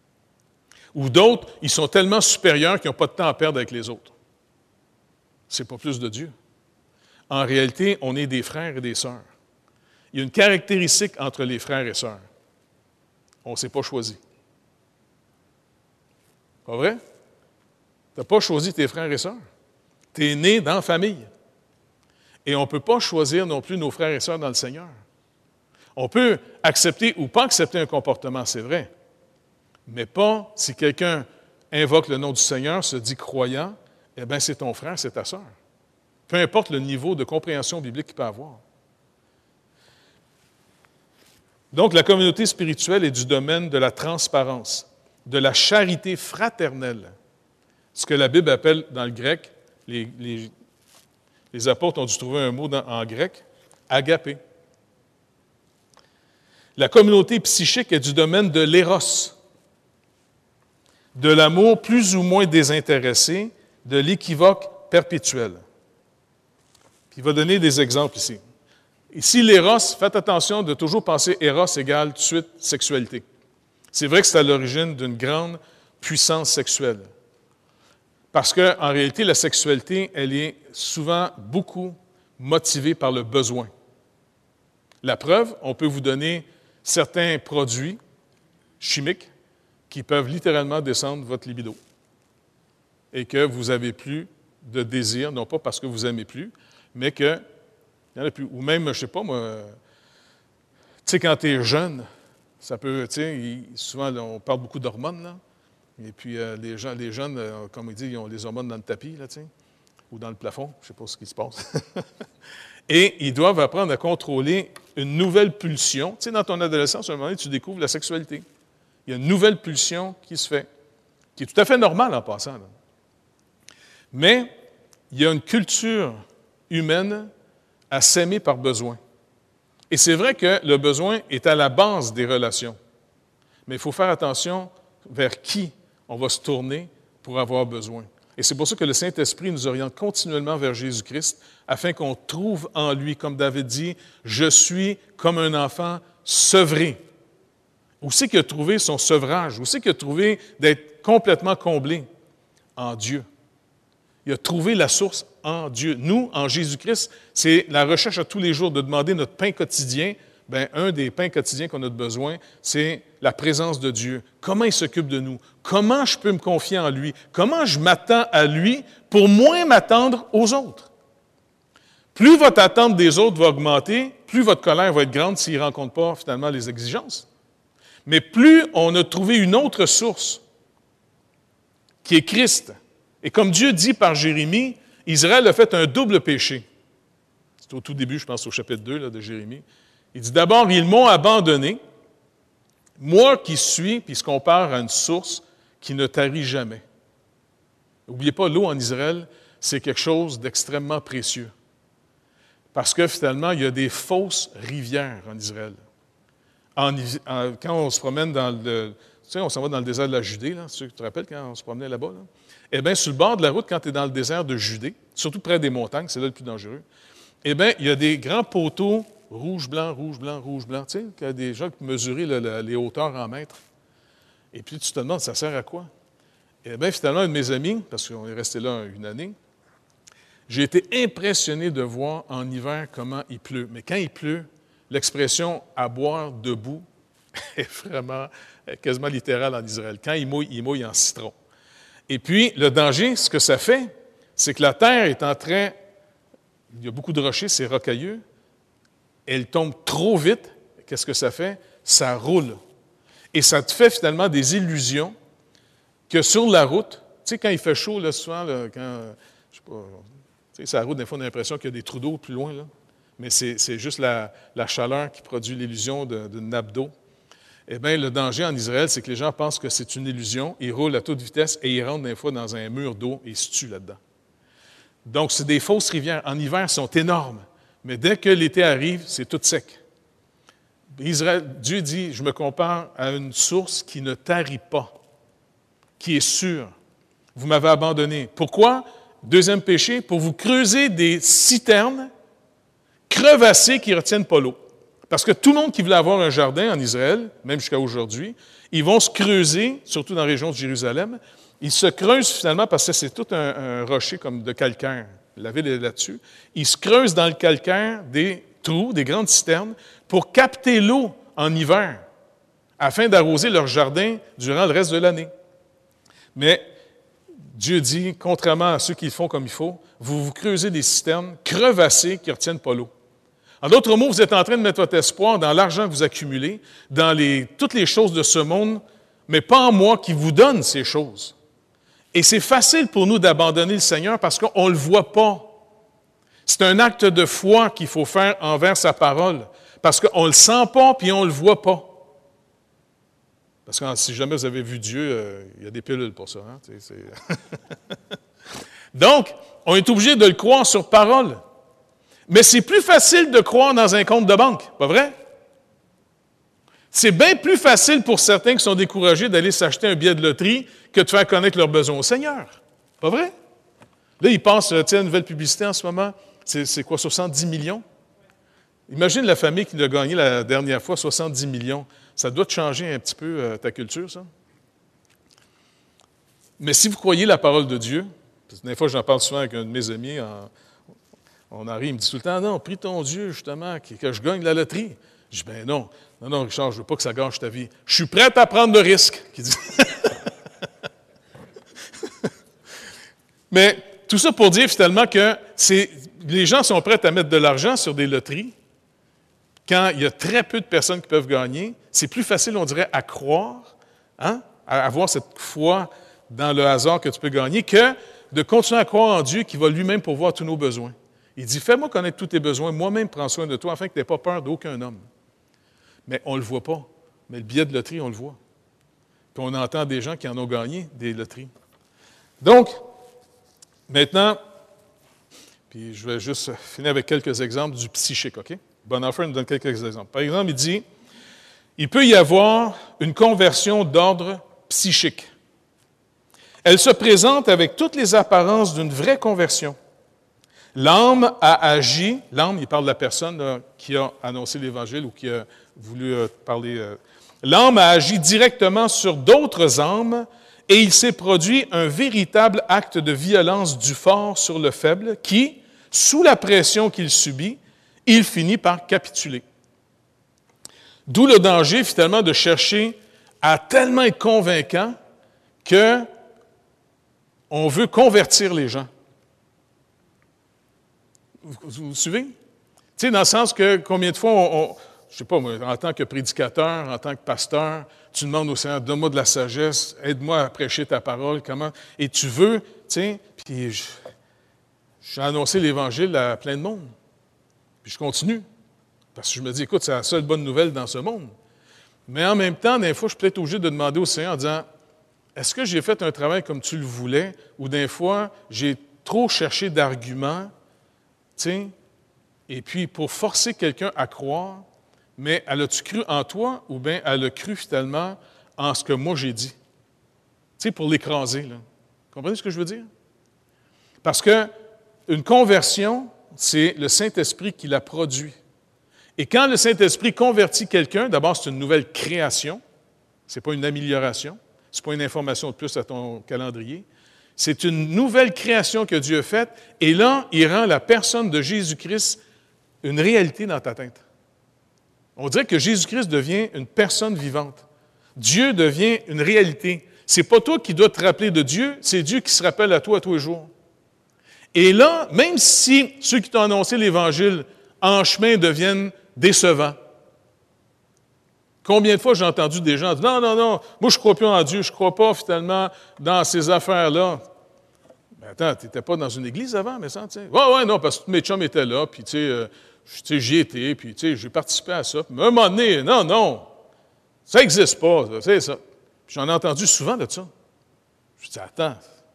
Ou d'autres, ils sont tellement supérieurs qu'ils n'ont pas de temps à perdre avec les autres. C'est pas plus de Dieu. En réalité, on est des frères et des sœurs. Il y a une caractéristique entre les frères et sœurs. On ne s'est pas choisi. Pas vrai? Tu n'as pas choisi tes frères et sœurs. Tu es né dans la famille. Et on ne peut pas choisir non plus nos frères et sœurs dans le Seigneur. On peut accepter ou pas accepter un comportement, c'est vrai, mais pas si quelqu'un invoque le nom du Seigneur, se dit croyant, eh bien c'est ton frère, c'est ta sœur. Peu importe le niveau de compréhension biblique qu'il peut avoir. Donc, la communauté spirituelle est du domaine de la transparence, de la charité fraternelle, ce que la Bible appelle dans le grec, les, les, les apôtres ont dû trouver un mot dans, en grec, agapé. La communauté psychique est du domaine de l'éros, de l'amour plus ou moins désintéressé, de l'équivoque perpétuel. Puis il va donner des exemples ici. Ici, l'éros, faites attention de toujours penser éros égale tout de suite sexualité. C'est vrai que c'est à l'origine d'une grande puissance sexuelle. Parce qu'en réalité, la sexualité, elle est souvent beaucoup motivée par le besoin. La preuve, on peut vous donner certains produits chimiques qui peuvent littéralement descendre votre libido et que vous n'avez plus de désir, non pas parce que vous n'aimez plus, mais que, il n'y en a plus. Ou même, je ne sais pas, moi, tu sais, quand tu es jeune, ça peut, tu sais, souvent, on parle beaucoup d'hormones, là, et puis euh, les, gens, les jeunes, euh, comme il dit, ils ont les hormones dans le tapis, là, tu sais, ou dans le plafond, je ne sais pas ce qui se passe. Et ils doivent apprendre à contrôler une nouvelle pulsion. Tu sais, dans ton adolescence, à un moment donné, tu découvres la sexualité. Il y a une nouvelle pulsion qui se fait, qui est tout à fait normale en passant, là. Mais il y a une culture humaine à s'aimer par besoin. Et c'est vrai que le besoin est à la base des relations. Mais il faut faire attention vers qui on va se tourner pour avoir besoin. Et c'est pour ça que le Saint-Esprit nous oriente continuellement vers Jésus-Christ, afin qu'on trouve en lui, comme David dit, « Je suis comme un enfant sevré ». Où c'est qu'il a trouvé son sevrage? Où c'est qu'il a trouvé d'être complètement comblé? En Dieu. Il a trouvé la source en Dieu. Nous, en Jésus-Christ, c'est la recherche à tous les jours de demander notre pain quotidien. Bien, un des pains quotidiens qu'on a besoin, c'est la présence de Dieu. Comment il s'occupe de nous? Comment je peux me confier en lui? Comment je m'attends à lui pour moins m'attendre aux autres? plus votre attente des autres va augmenter, plus votre colère va être grande s'ils ne rencontrent pas finalement les exigences. Mais plus on a trouvé une autre source, qui est Christ. Et comme Dieu dit par Jérémie, Israël a fait un double péché. C'est au tout début, je pense, au chapitre deux là, de Jérémie. Il dit d'abord, ils m'ont abandonné, moi qui suis, puis il se compare à une source qui ne tarit jamais. N'oubliez pas, l'eau en Israël, c'est quelque chose d'extrêmement précieux. Parce que finalement, il y a des fausses rivières en Israël. En, en, quand on se promène dans le... Tu sais, on s'en va dans le désert de la Judée, là, tu te rappelles quand on se promenait là-bas? Là? Eh bien, sur le bord de la route, quand tu es dans le désert de Judée, surtout près des montagnes, c'est là le plus dangereux, eh bien, il y a des grands poteaux rouge, blanc, rouge, blanc, rouge, blanc. Tu sais, qu'il y a des gens qui mesurent le, le, les hauteurs en mètres. Et puis, tu te demandes, ça sert à quoi? Eh bien, finalement, un de mes amis, parce qu'on est resté là une année, j'ai été impressionné de voir en hiver comment il pleut. Mais quand il pleut, l'expression « à boire debout » est vraiment quasiment littérale en Israël. Quand il mouille, il mouille en citron. Et puis, le danger, ce que ça fait, c'est que la terre est en train... Il y a beaucoup de rochers, c'est rocailleux. Elle tombe trop vite. Qu'est-ce que ça fait? Ça roule. Et ça te fait finalement des illusions que sur la route, tu sais, quand il fait chaud, là, souvent, là, quand... Je sais pas... Tu sais, sur la route, des fois, on a l'impression qu'il y a des trous d'eau plus loin, là. Mais c'est, c'est juste la, la chaleur qui produit l'illusion de, d'une nappe d'eau. Eh bien, le danger en Israël, c'est que les gens pensent que c'est une illusion, ils roulent à toute vitesse et ils rentrent des fois dans un mur d'eau et ils se tuent là-dedans. Donc, c'est des fausses rivières. En hiver, elles sont énormes, mais dès que l'été arrive, c'est tout sec. Israël, Dieu dit, je me compare à une source qui ne tarit pas, qui est sûre. Vous m'avez abandonné. Pourquoi? Deuxième péché, pour vous creuser des citernes crevassées qui ne retiennent pas l'eau. Parce que tout le monde qui voulait avoir un jardin en Israël, même jusqu'à aujourd'hui, ils vont se creuser, surtout dans la région de Jérusalem, ils se creusent finalement parce que c'est tout un, un rocher comme de calcaire. La ville est là-dessus. Ils se creusent dans le calcaire des trous, des grandes citernes, pour capter l'eau en hiver, afin d'arroser leur jardin durant le reste de l'année. Mais Dieu dit, contrairement à ceux qui le font comme il faut, vous vous creusez des citernes crevassées qui ne retiennent pas l'eau. En d'autres mots, vous êtes en train de mettre votre espoir dans l'argent que vous accumulez, dans les, toutes les choses de ce monde, mais pas en moi qui vous donne ces choses. Et c'est facile pour nous d'abandonner le Seigneur parce qu'on ne le voit pas. C'est un acte de foi qu'il faut faire envers sa parole, parce qu'on ne le sent pas puis on ne le voit pas. Parce que si jamais vous avez vu Dieu, euh, il y a des pilules pour ça. Hein? C'est, c'est... Donc, on est obligé de le croire sur parole. Mais c'est plus facile de croire dans un compte de banque, pas vrai? C'est bien plus facile pour certains qui sont découragés d'aller s'acheter un billet de loterie que de faire connaître leurs besoins au Seigneur. Pas vrai? Là, ils pensent, tiens, une nouvelle publicité en ce moment, c'est, c'est quoi, soixante-dix millions? Imagine la famille qui l'a gagné la dernière fois, soixante-dix millions. Ça doit te changer un petit peu euh, ta culture, ça. Mais si vous croyez la parole de Dieu, parce que des fois, j'en parle souvent avec un de mes amis, en, on arrive, il me dit tout le temps, non, prie ton Dieu, justement, que, que je gagne la loterie. Je dis, ben non, non, non, Richard, je ne veux pas que ça gâche ta vie. Je suis prêt à prendre le risque. Mais tout ça pour dire finalement que c'est, les gens sont prêts à mettre de l'argent sur des loteries. Quand il y a très peu de personnes qui peuvent gagner, c'est plus facile, on dirait, à croire, hein, à avoir cette foi dans le hasard que tu peux gagner, que de continuer à croire en Dieu qui va lui-même pourvoir tous nos besoins. Il dit, fais-moi connaître tous tes besoins, moi-même prends soin de toi, afin que tu n'aies pas peur d'aucun homme. Mais on ne le voit pas. Mais le billet de loterie, on le voit. Puis on entend des gens qui en ont gagné des loteries. Donc, maintenant, puis je vais juste finir avec quelques exemples du psychique, OK? Bonhoeffer nous donne quelques exemples. Par exemple, il dit, il peut y avoir une conversion d'ordre psychique. Elle se présente avec toutes les apparences d'une vraie conversion. L'âme a agi, l'âme, il parle de la personne là, qui a annoncé l'Évangile ou qui a voulu euh, parler. Euh, l'âme a agi directement sur d'autres âmes et il s'est produit un véritable acte de violence du fort sur le faible qui, sous la pression qu'il subit, il finit par capituler. D'où le danger, finalement, de chercher à tellement être convaincant qu'on veut convertir les gens. Vous, vous suivez? Tu sais, dans le sens que combien de fois, on, on, je ne sais pas, moi, en tant que prédicateur, en tant que pasteur, tu demandes au Seigneur, donne-moi de la sagesse, aide-moi à prêcher ta parole, comment? Et tu veux, tu sais, puis je, j'ai annoncé l'Évangile à plein de monde. Puis je continue. Parce que je me dis, écoute, c'est la seule bonne nouvelle dans ce monde. Mais en même temps, des fois, je suis peut-être obligé de demander au Seigneur en disant, est-ce que j'ai fait un travail comme tu le voulais, ou des fois, j'ai trop cherché d'arguments, tu sais, et puis pour forcer quelqu'un à croire, mais elle a-tu cru en toi, ou bien elle a cru finalement en ce que moi j'ai dit? Tu sais, pour l'écraser, là. Vous comprenez ce que je veux dire? Parce que une conversion, c'est le Saint-Esprit qui la produit. Et quand le Saint-Esprit convertit quelqu'un, d'abord, c'est une nouvelle création. Ce n'est pas une amélioration. Ce n'est pas une information de plus à ton calendrier. C'est une nouvelle création que Dieu a faite. Et là, il rend la personne de Jésus-Christ une réalité dans ta tête. On dirait que Jésus-Christ devient une personne vivante. Dieu devient une réalité. Ce n'est pas toi qui dois te rappeler de Dieu, c'est Dieu qui se rappelle à toi tous les jours. Et là, même si ceux qui t'ont annoncé l'Évangile en chemin deviennent décevants, combien de fois j'ai entendu des gens dire « Non, non, non, moi je ne crois plus en Dieu, je ne crois pas finalement dans ces affaires-là. » Mais attends, tu n'étais pas dans une église avant, mais ça, tu sais. « Ouais, ouais, non, parce que mes chums étaient là, puis tu sais, euh, j'y étais, puis tu sais, j'ai participé à ça. Mais à un moment donné, non, non, ça n'existe pas, c'est ça. » Puis j'en ai entendu souvent de ça. Je dis « Attends. »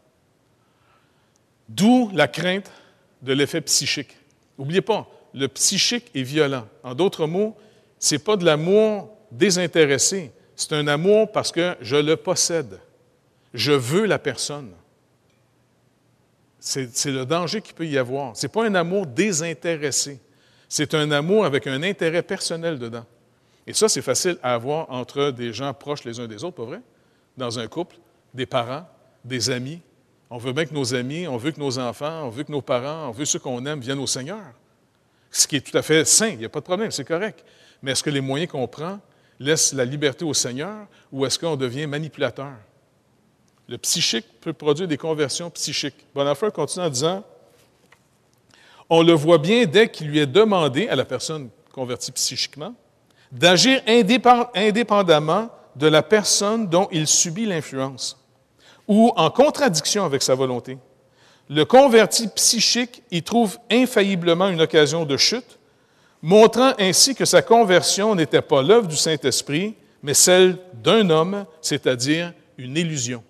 D'où la crainte de l'effet psychique. N'oubliez pas, le psychique est violent. En d'autres mots, ce n'est pas de l'amour désintéressé. C'est un amour parce que je le possède. Je veux la personne. C'est, c'est le danger qu'il peut y avoir. Ce n'est pas un amour désintéressé. C'est un amour avec un intérêt personnel dedans. Et ça, c'est facile à avoir entre des gens proches les uns des autres, pas vrai? Dans un couple, des parents, des amis. On veut bien que nos amis, on veut que nos enfants, on veut que nos parents, on veut ceux qu'on aime viennent au Seigneur. Ce qui est tout à fait sain, il n'y a pas de problème, c'est correct. Mais est-ce que les moyens qu'on prend laissent la liberté au Seigneur ou est-ce qu'on devient manipulateur? Le psychique peut produire des conversions psychiques. Bonhoeffer continue en disant, on le voit bien dès qu'il lui est demandé à la personne convertie psychiquement d'agir indépendamment de la personne dont il subit l'influence ou en contradiction avec sa volonté. Le converti psychique y trouve infailliblement une occasion de chute, montrant ainsi que sa conversion n'était pas l'œuvre du Saint-Esprit, mais celle d'un homme, c'est-à-dire une illusion.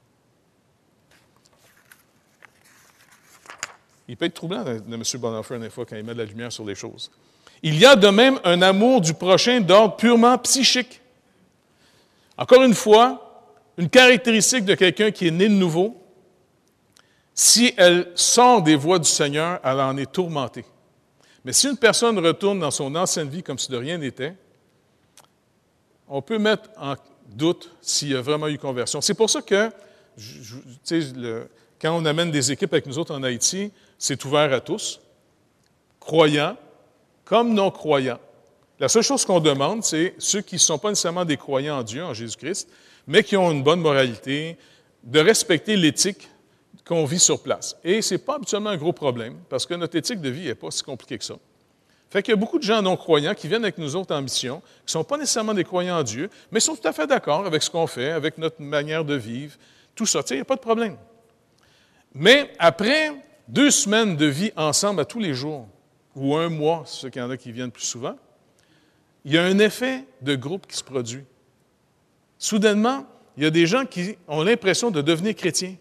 Il peut être troublant de M. Bonhoeffer, des fois, quand il met de la lumière sur les choses. Il y a de même un amour du prochain d'ordre purement psychique. Encore une fois, une caractéristique de quelqu'un qui est né de nouveau, si elle sort des voies du Seigneur, elle en est tourmentée. Mais si une personne retourne dans son ancienne vie comme si de rien n'était, on peut mettre en doute s'il y a vraiment eu conversion. C'est pour ça que, tu sais, le, quand on amène des équipes avec nous autres en Haïti, c'est ouvert à tous, croyants comme non-croyants. La seule chose qu'on demande, c'est ceux qui ne sont pas nécessairement des croyants en Dieu, en Jésus-Christ, mais qui ont une bonne moralité, de respecter l'éthique qu'on vit sur place. Et ce n'est pas habituellement un gros problème, parce que notre éthique de vie n'est pas si compliquée que ça. Fait qu'il y a beaucoup de gens non-croyants qui viennent avec nous autres en mission, qui ne sont pas nécessairement des croyants en Dieu, mais sont tout à fait d'accord avec ce qu'on fait, avec notre manière de vivre, tout ça. Tu sais, il n'y a pas de problème. Mais après deux semaines de vie ensemble à tous les jours, ou un mois, c'est ceux qu'il y en a qui viennent plus souvent, il y a un effet de groupe qui se produit. Soudainement, il y a des gens qui ont l'impression de devenir chrétiens.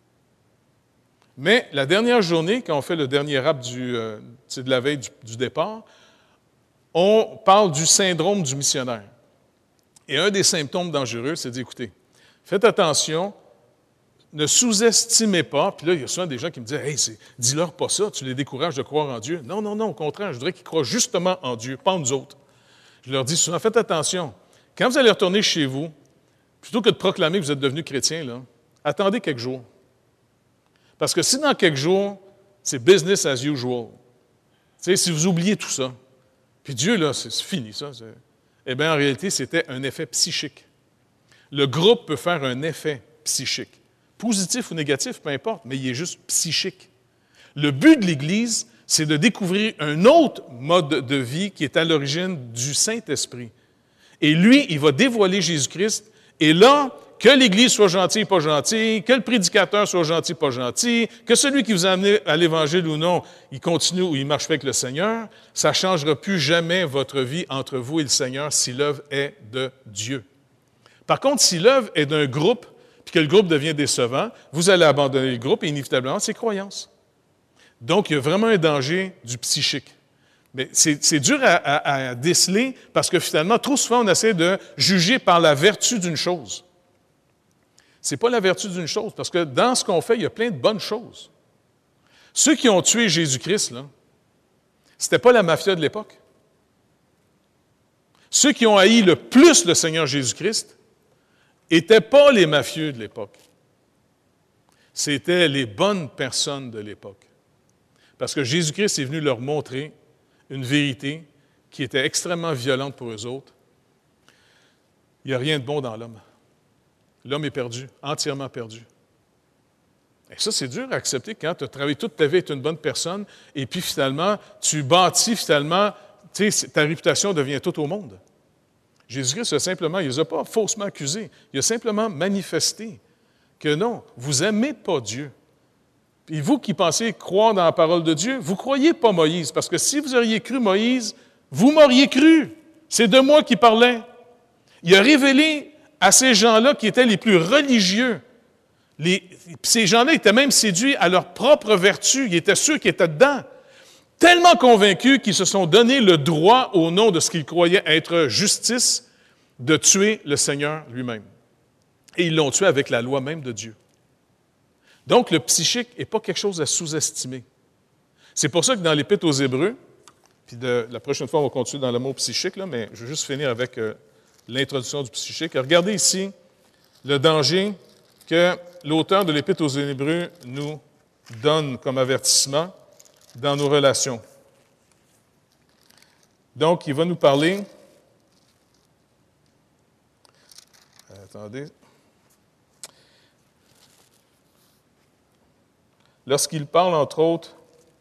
Mais la dernière journée, quand on fait le dernier rap du, euh, de la veille du, du départ, on parle du syndrome du missionnaire. Et un des symptômes dangereux, c'est d'écouter. Faites attention, ne sous-estimez pas. Puis là, il y a souvent des gens qui me disent « Hey, c'est, dis-leur pas ça, tu les décourages de croire en Dieu. » Non, non, non, au contraire, je voudrais qu'ils croient justement en Dieu, pas en nous autres. Je leur dis souvent, faites attention. Quand vous allez retourner chez vous, plutôt que de proclamer que vous êtes devenu chrétien, là, attendez quelques jours. Parce que si dans quelques jours, c'est business as usual, tu sais, si vous oubliez tout ça, puis Dieu, là, c'est, c'est fini, ça. C'est, eh bien, en réalité, c'était un effet psychique. Le groupe peut faire un effet psychique. Positif ou négatif, peu importe, mais il est juste psychique. Le but de l'Église, C'est de découvrir un autre mode de vie qui est à l'origine du Saint-Esprit. Et lui, il va dévoiler Jésus-Christ. Et là, que l'Église soit gentille, pas gentille, que le prédicateur soit gentil, pas gentil, que celui qui vous a amené à l'Évangile ou non, il continue ou il marche avec le Seigneur, ça ne changera plus jamais votre vie entre vous et le Seigneur si l'œuvre est de Dieu. Par contre, si l'œuvre est d'un groupe, puis que le groupe devient décevant, vous allez abandonner le groupe et inévitablement ses croyances. Donc, il y a vraiment un danger du psychique. Mais c'est, c'est dur à, à, à déceler parce que finalement, trop souvent, on essaie de juger par la vertu d'une chose. Ce n'est pas la vertu d'une chose, parce que dans ce qu'on fait, il y a plein de bonnes choses. Ceux qui ont tué Jésus-Christ, là, ce n'était pas la mafia de l'époque. Ceux qui ont haï le plus le Seigneur Jésus-Christ n'étaient pas les mafieux de l'époque. C'était les bonnes personnes de l'époque. Parce que Jésus-Christ est venu leur montrer une vérité qui était extrêmement violente pour eux autres. Il n'y a rien de bon dans l'homme. L'homme est perdu, entièrement perdu. Et ça, c'est dur à accepter quand tu as travaillé toute ta vie à être une bonne personne et puis finalement, tu bâtis finalement, tu sais, ta réputation devient tout au monde. Jésus-Christ a simplement, il ne les a pas faussement accusés, il a simplement manifesté que non, vous n'aimez pas Dieu. Et vous qui pensez croire dans la parole de Dieu, vous ne croyez pas Moïse, parce que si vous auriez cru Moïse, vous m'auriez cru. C'est de moi qui parlait. Il a révélé à ces gens-là qui étaient les plus religieux. Les, ces gens-là étaient même séduits à leur propre vertu. Ils étaient ceux qui étaient dedans. Tellement convaincus qu'ils se sont donné le droit, au nom de ce qu'ils croyaient être justice, de tuer le Seigneur lui-même. Et ils l'ont tué avec la loi même de Dieu. Donc, le psychique n'est pas quelque chose à sous-estimer. C'est pour ça que dans l'Épître aux Hébreux, puis de, la prochaine fois, on va continuer dans le mot psychique, là, mais je vais juste finir avec euh, l'introduction du psychique. Regardez ici le danger que l'auteur de l'Épître aux Hébreux nous donne comme avertissement dans nos relations. Donc, il va nous parler... Attendez... Lorsqu'il parle, entre autres,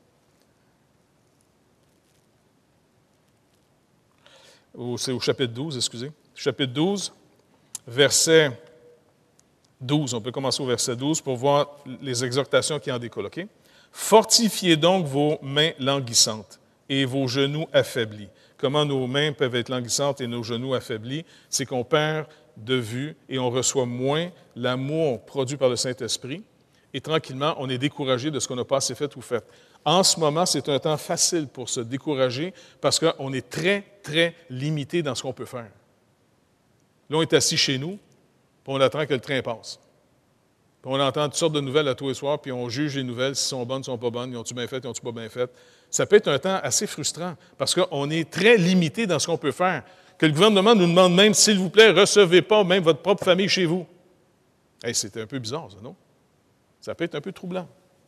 au, c'est au chapitre douze, excusez, chapitre douze, verset douze, on peut commencer au verset douze pour voir les exhortations qui en découlent, OK? « Fortifiez donc vos mains languissantes et vos genoux affaiblis. » Comment nos mains peuvent être languissantes et nos genoux affaiblis? C'est qu'on perd de vue et on reçoit moins l'amour produit par le Saint-Esprit. Et tranquillement, on est découragé de ce qu'on n'a pas assez fait ou fait. En ce moment, c'est un temps facile pour se décourager parce qu'on est très, très limité dans ce qu'on peut faire. Là, on est assis chez nous, puis on attend que le train passe. Puis on entend toutes sortes de nouvelles à tous les soirs, puis on juge les nouvelles, si sont bonnes, si sont pas bonnes, ils ont-tu bien fait, ils ont-tu pas bien fait. Ça peut être un temps assez frustrant parce qu'on est très limité dans ce qu'on peut faire. Que le gouvernement nous demande même, s'il vous plaît, recevez pas même votre propre famille chez vous. Hey, c'est un peu bizarre, ça, non? Ça peut être un peu troublant.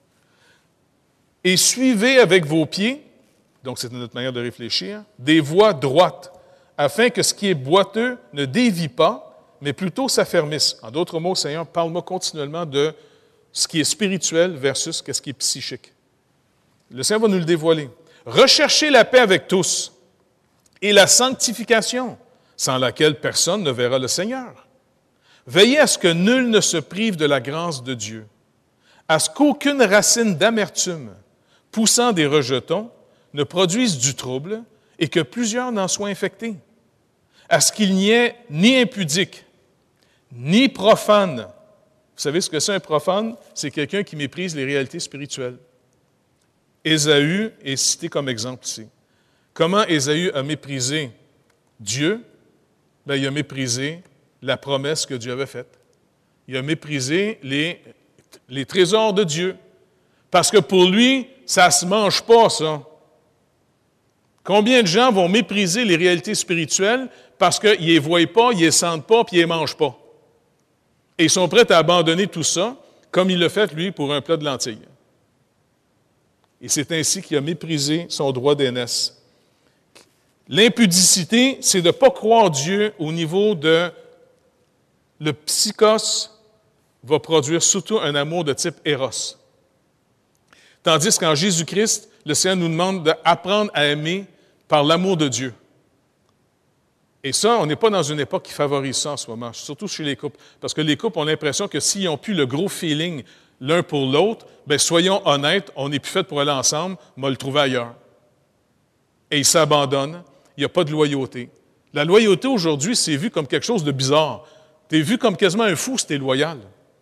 Et suivez avec vos pieds, donc c'est notre manière de réfléchir, des voies droites, afin que ce qui est boiteux ne dévie pas, mais plutôt s'affermisse. En d'autres mots, Seigneur, parle-moi continuellement de ce qui est spirituel versus ce qui est psychique. Le Seigneur va nous le dévoiler. Recherchez la paix avec tous et la sanctification, sans laquelle personne ne verra le Seigneur. Veillez à ce que nul ne se prive de la grâce de Dieu, à ce qu'aucune racine d'amertume, poussant des rejetons, ne produise du trouble et que plusieurs n'en soient infectés, à ce qu'il n'y ait ni impudique, ni profane. Vous savez ce que c'est un profane? C'est quelqu'un qui méprise les réalités spirituelles. Ésaü est cité comme exemple ici. Comment Ésaü a méprisé Dieu? Bien, il a méprisé la promesse que Dieu avait faite. Il a méprisé les les trésors de Dieu. Parce que pour lui, ça ne se mange pas, ça. Combien de gens vont mépriser les réalités spirituelles parce qu'ils ne les voient pas, ils ne les sentent pas, puis ils ne les mangent pas? Et ils sont prêts à abandonner tout ça, comme il l'a fait, lui, pour un plat de lentilles. Et c'est ainsi qu'il a méprisé son droit d'aînesse. L'impudicité, c'est de ne pas croire Dieu au niveau de le psychos va produire surtout un amour de type éros. Tandis qu'en Jésus-Christ, le Seigneur nous demande d'apprendre à aimer par l'amour de Dieu. Et ça, on n'est pas dans une époque qui favorise ça en ce moment, surtout chez les couples. Parce que les couples ont l'impression que s'ils n'ont plus le gros feeling l'un pour l'autre, bien, soyons honnêtes, on n'est plus fait pour aller ensemble, on va le trouver ailleurs. Et ils s'abandonnent, il n'y a pas de loyauté. La loyauté aujourd'hui, c'est vu comme quelque chose de bizarre. Tu es vu comme quasiment un fou si tu es loyal.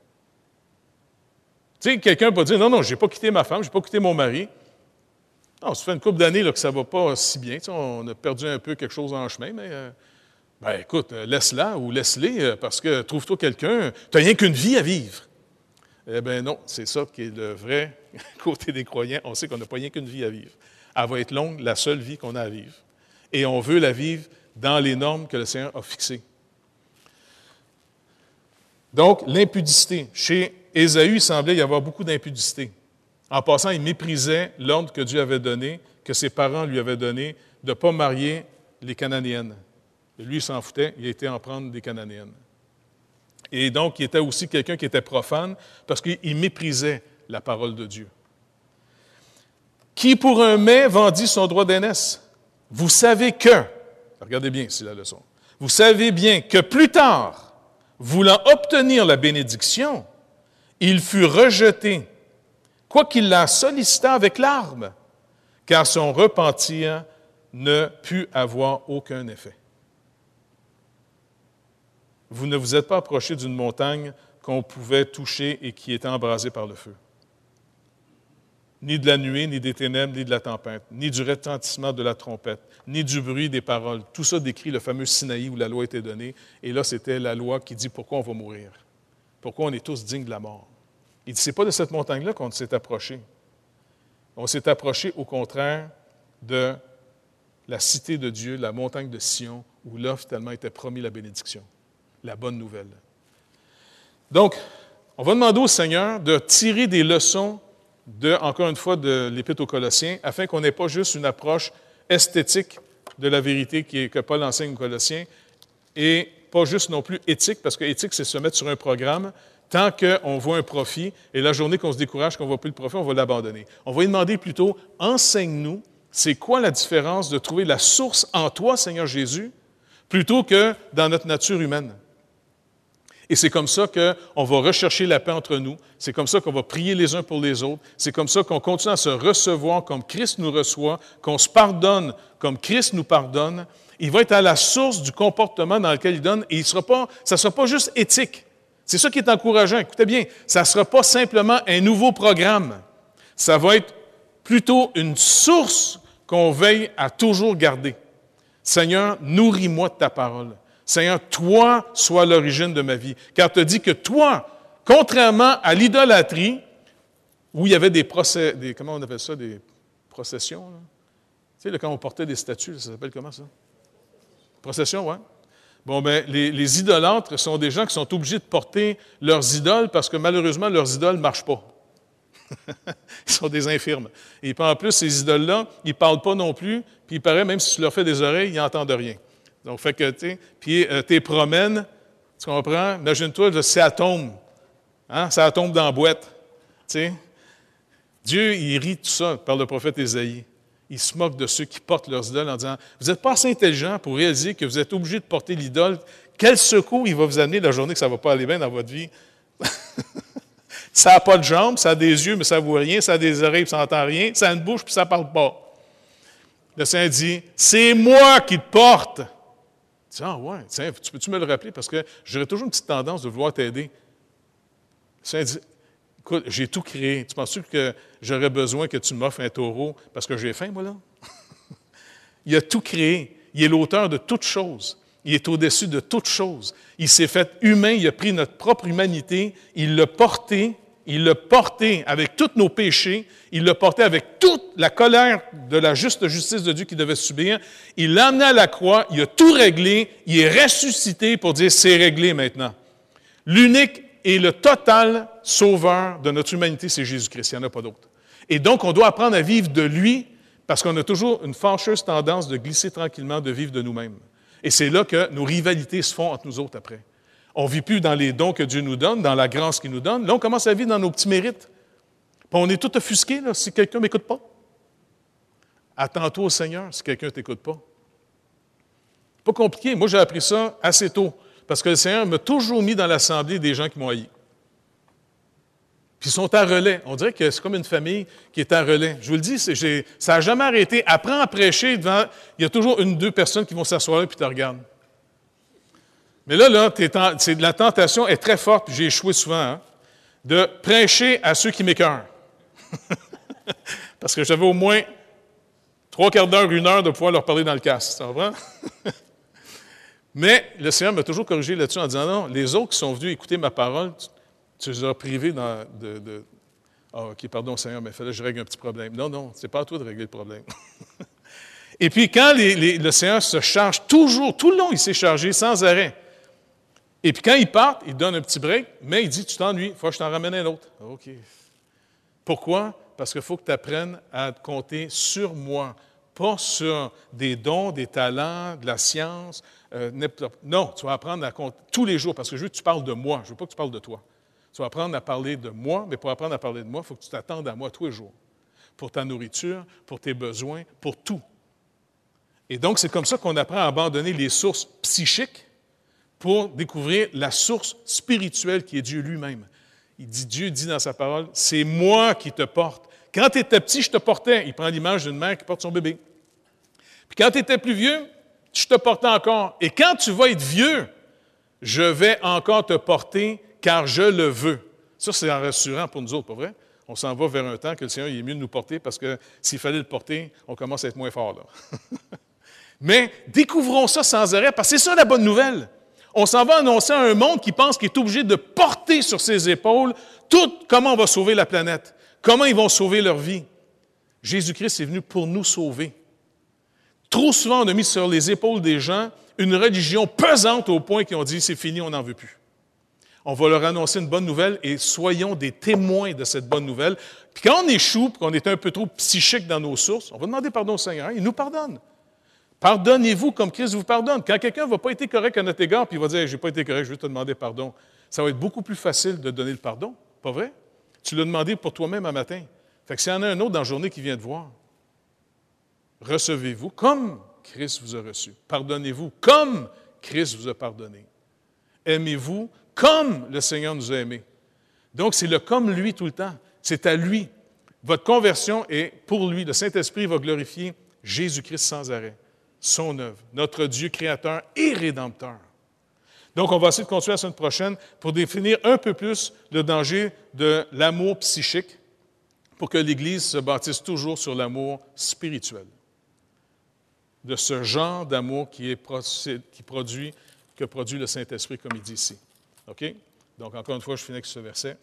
Tu sais, quelqu'un peut dire, non, non, je n'ai pas quitté ma femme, je n'ai pas quitté mon mari. Non, ça fait une couple d'années là, que ça ne va pas si bien. Tu sais, on a perdu un peu quelque chose en chemin, mais euh, ben, écoute, laisse-la ou laisse-les, euh, parce que trouve-toi quelqu'un, tu n'as rien qu'une vie à vivre. Eh bien non, c'est ça qui est le vrai côté des croyants. On sait qu'on n'a pas rien qu'une vie à vivre. Elle va être longue, la seule vie qu'on a à vivre. Et on veut la vivre dans les normes que le Seigneur a fixées. Donc, l'impudicité. Chez Ésaü, il semblait y avoir beaucoup d'impudicité. En passant, il méprisait l'ordre que Dieu avait donné, que ses parents lui avaient donné, de ne pas marier les Cananéennes. Et lui, il s'en foutait, il était en prendre des Cananéennes. Et donc, il était aussi quelqu'un qui était profane parce qu'il méprisait la parole de Dieu. Qui pour un mets vendit son droit d'aînesse? Vous savez que, regardez bien ici la leçon, vous savez bien que plus tard, voulant obtenir la bénédiction, il fut rejeté, quoiqu'il la sollicita avec larmes, car son repentir ne put avoir aucun effet. Vous ne vous êtes pas approché d'une montagne qu'on pouvait toucher et qui était embrasée par le feu. Ni de la nuée, ni des ténèbres, ni de la tempête, ni du retentissement de la trompette, ni du bruit des paroles. Tout ça décrit le fameux Sinaï où la loi était donnée. Et là, c'était la loi qui dit pourquoi on va mourir. Pourquoi on est tous dignes de la mort. Il dit, c'est pas de cette montagne-là qu'on s'est approché. On s'est approché, au contraire, de la cité de Dieu, la montagne de Sion, où là, finalement, était promis la bénédiction, la bonne nouvelle. Donc, on va demander au Seigneur de tirer des leçons de, encore une fois, de l'Épître aux Colossiens, afin qu'on n'ait pas juste une approche esthétique de la vérité qui est, que Paul enseigne aux Colossiens, et pas juste non plus éthique, parce que éthique, c'est se mettre sur un programme, tant qu'on voit un profit, et la journée qu'on se décourage, qu'on ne voit plus le profit, on va l'abandonner. On va lui demander plutôt, enseigne-nous, c'est quoi la différence de trouver la source en toi, Seigneur Jésus, plutôt que dans notre nature humaine. Et c'est comme ça qu'on va rechercher la paix entre nous. C'est comme ça qu'on va prier les uns pour les autres. C'est comme ça qu'on continue à se recevoir comme Christ nous reçoit, qu'on se pardonne comme Christ nous pardonne. Il va être à la source du comportement dans lequel il donne et il sera pas, ça ne sera pas juste éthique. C'est ça qui est encourageant. Écoutez bien, ça ne sera pas simplement un nouveau programme. Ça va être plutôt une source qu'on veille à toujours garder. Seigneur, nourris-moi de ta parole. Seigneur, toi, sois l'origine de ma vie. Car tu as dit que toi, contrairement à l'idolâtrie, où il y avait des procès, des, comment on appelle ça, des processions, là? Tu sais, là, quand on portait des statues, ça s'appelle comment ça? Procession, oui. Bon, bien, les, les idolâtres sont des gens qui sont obligés de porter leurs idoles parce que malheureusement, leurs idoles ne marchent pas. Ils sont des infirmes. Et puis en plus, ces idoles-là, ils ne parlent pas non plus, puis il paraît, même si tu leur fais des oreilles, ils n'entendent rien. Donc, fait que, tu sais, puis euh, tu les promènes, tu comprends? Imagine-toi, ça tombe. Hein? Ça tombe dans la boîte. Tu sais? Dieu, il rit de tout ça par le prophète Ésaïe. Il se moque de ceux qui portent leurs idoles en disant, vous n'êtes pas assez intelligent pour réaliser que vous êtes obligé de porter l'idole. Quel secours il va vous amener la journée que ça ne va pas aller bien dans votre vie? Ça n'a pas de jambes, ça a des yeux, mais ça ne voit rien, ça a des oreilles, puis ça n'entend rien, ça a une bouche, puis ça ne parle pas. Le Seigneur dit, c'est moi qui te porte. Tu dis, ah ouais, tiens, tu peux-tu me le rappeler? Parce que j'aurais toujours une petite tendance de vouloir t'aider. Le Seigneur dit, écoute, j'ai tout créé. Tu penses-tu que j'aurais besoin que tu m'offres un taureau parce que j'ai faim, moi, là? Il a tout créé. Il est l'auteur de toutes choses. Il est au-dessus de toutes choses. Il s'est fait humain, il a pris notre propre humanité, il l'a porté, il l'a porté avec tous nos péchés, il l'a porté avec toute la colère de la juste justice de Dieu qu'il devait subir. Il l'a amené à la croix, il a tout réglé, il est ressuscité pour dire « c'est réglé maintenant ». L'unique et le total sauveur de notre humanité, c'est Jésus-Christ, il n'y en a pas d'autre. Et donc, on doit apprendre à vivre de lui parce qu'on a toujours une fâcheuse tendance de glisser tranquillement, de vivre de nous-mêmes. Et c'est là que nos rivalités se font entre nous autres après. On ne vit plus dans les dons que Dieu nous donne, dans la grâce qu'il nous donne. Là, on commence à vivre dans nos petits mérites. Puis on est tout offusqués, là, si quelqu'un ne m'écoute pas. Attends-toi au Seigneur si quelqu'un ne t'écoute pas. Pas compliqué. Moi, j'ai appris ça assez tôt, parce que le Seigneur m'a toujours mis dans l'assemblée des gens qui m'ont haï. Puis ils sont à relais. On dirait que c'est comme une famille qui est à relais. Je vous le dis, c'est, j'ai, ça n'a jamais arrêté. Apprends à prêcher devant... Il y a toujours une ou deux personnes qui vont s'asseoir là et te regardent. Mais là, là t'es en, c'est, la tentation est très forte, puis j'ai échoué souvent, hein, de prêcher à ceux qui m'écœurent. Parce que j'avais au moins trois quarts d'heure, une heure de pouvoir leur parler dans le casque. Ça va? Mais le Seigneur m'a toujours corrigé là-dessus en disant, non, les autres qui sont venus écouter ma parole, tu les as privés dans, de... de ah, oh, OK, pardon, Seigneur, mais il fallait que je règle un petit problème. Non, non, c'est pas à toi de régler le problème. Et puis, quand les, les, le Seigneur se charge toujours, tout le long, il s'est chargé sans arrêt. Et puis, quand il part, il donne un petit break, mais il dit, tu t'ennuies, il faut que je t'en ramène un autre. OK. Pourquoi? Parce qu'il faut que tu apprennes à compter sur moi, pas sur des dons, des talents, de la science. Euh, non, tu vas apprendre à compter tous les jours, parce que je veux que tu parles de moi, je ne veux pas que tu parles de toi. Tu vas apprendre à parler de moi, mais pour apprendre à parler de moi, il faut que tu t'attendes à moi tous les jours, pour ta nourriture, pour tes besoins, pour tout. Et donc, c'est comme ça qu'on apprend à abandonner les sources psychiques pour découvrir la source spirituelle qui est Dieu lui-même. Il dit, Dieu dit dans sa parole, c'est moi qui te porte. Quand tu étais petit, je te portais. Il prend l'image d'une mère qui porte son bébé. Puis quand tu étais plus vieux, je te portais encore. Et quand tu vas être vieux, je vais encore te porter car je le veux. Ça, c'est rassurant pour nous autres, pas vrai? On s'en va vers un temps que le Seigneur il est mieux de nous porter parce que s'il fallait le porter, on commence à être moins fort là. Mais découvrons ça sans arrêt parce que c'est ça la bonne nouvelle. On s'en va annoncer à un monde qui pense qu'il est obligé de porter sur ses épaules tout comment on va sauver la planète, comment ils vont sauver leur vie. Jésus-Christ est venu pour nous sauver. Trop souvent, on a mis sur les épaules des gens une religion pesante au point qu'ils ont dit « c'est fini, on n'en veut plus ». On va leur annoncer une bonne nouvelle et soyons des témoins de cette bonne nouvelle. Puis quand on échoue, puis qu'on est un peu trop psychique dans nos sources, on va demander pardon au Seigneur, il nous pardonne. Pardonnez-vous comme Christ vous pardonne. Quand quelqu'un ne va pas être correct à notre égard, puis il va dire hey, « je n'ai pas été correct, je vais te demander pardon », ça va être beaucoup plus facile de donner le pardon, pas vrai? Tu l'as demandé pour toi-même un matin. Fait que s'il y en a un autre dans la journée qui vient te voir, recevez-vous comme Christ vous a reçu. Pardonnez-vous comme Christ vous a pardonné. Aimez-vous comme le Seigneur nous a aimés. Donc, c'est le comme lui tout le temps. C'est à lui. Votre conversion est pour lui. Le Saint-Esprit va glorifier Jésus-Christ sans arrêt. Son œuvre. Notre Dieu créateur et rédempteur. Donc, on va essayer de continuer la semaine prochaine pour définir un peu plus le danger de l'amour psychique pour que l'Église se bâtisse toujours sur l'amour spirituel. De ce genre d'amour qui, est, qui produit, que produit le Saint-Esprit, comme il dit ici. OK? Donc, encore une fois, je finis avec ce verset.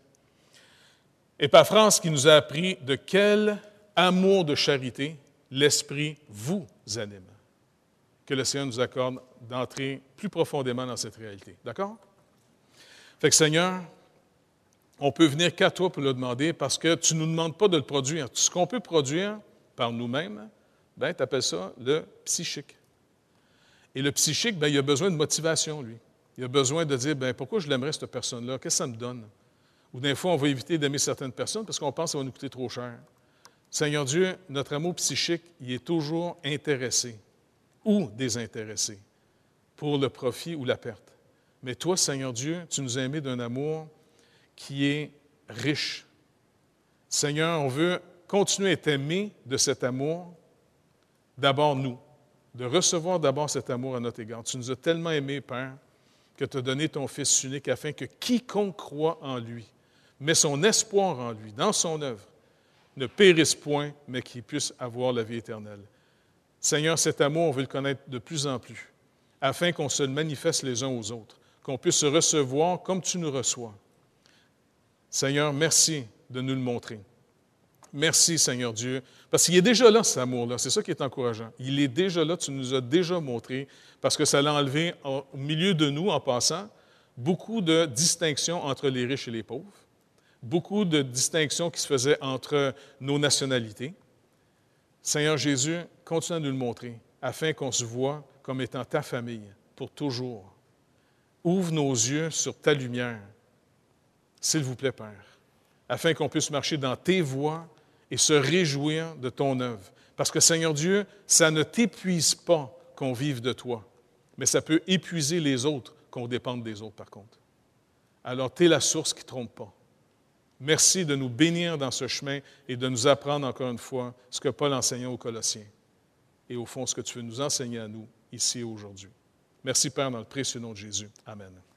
Epaphras qui nous a appris de quel amour de charité l'Esprit vous anime. Que le Seigneur nous accorde d'entrer plus profondément dans cette réalité. D'accord? Fait que Seigneur, on peut venir qu'à toi pour le demander parce que tu ne nous demandes pas de le produire. Tout ce qu'on peut produire par nous-mêmes, bien, tu appelles ça le psychique. Et le psychique, bien, il a besoin de motivation, lui. Il a besoin de dire, bien, pourquoi je l'aimerais, cette personne-là? Qu'est-ce que ça me donne? Ou des fois, on va éviter d'aimer certaines personnes parce qu'on pense que ça va nous coûter trop cher. Seigneur Dieu, notre amour psychique, il est toujours intéressé ou désintéressé pour le profit ou la perte. Mais toi, Seigneur Dieu, tu nous as aimés d'un amour qui est riche. Seigneur, on veut continuer à être aimé de cet amour, d'abord nous, de recevoir d'abord cet amour à notre égard. Tu nous as tellement aimés, Père, que tu as donné ton Fils unique afin que quiconque croit en lui, met son espoir en lui, dans son œuvre, ne périsse point, mais qu'il puisse avoir la vie éternelle. Seigneur, cet amour, on veut le connaître de plus en plus, afin qu'on se le manifeste les uns aux autres, qu'on puisse se recevoir comme tu nous reçois. Seigneur, merci de nous le montrer. Merci, Seigneur Dieu, parce qu'il est déjà là, cet amour-là. C'est ça qui est encourageant. Il est déjà là, tu nous as déjà montré, parce que ça l'a enlevé au milieu de nous, en passant, beaucoup de distinctions entre les riches et les pauvres, beaucoup de distinctions qui se faisaient entre nos nationalités. Seigneur Jésus, continue à nous le montrer, afin qu'on se voie comme étant ta famille, pour toujours. Ouvre nos yeux sur ta lumière, s'il vous plaît, Père, afin qu'on puisse marcher dans tes voies et se réjouir de ton œuvre. Parce que, Seigneur Dieu, ça ne t'épuise pas qu'on vive de toi, mais ça peut épuiser les autres qu'on dépende des autres, par contre. Alors, tu es la source qui ne trompe pas. Merci de nous bénir dans ce chemin et de nous apprendre encore une fois ce que Paul enseignait aux Colossiens et au fond ce que tu veux nous enseigner à nous ici aujourd'hui. Merci Père dans le précieux nom de Jésus. Amen.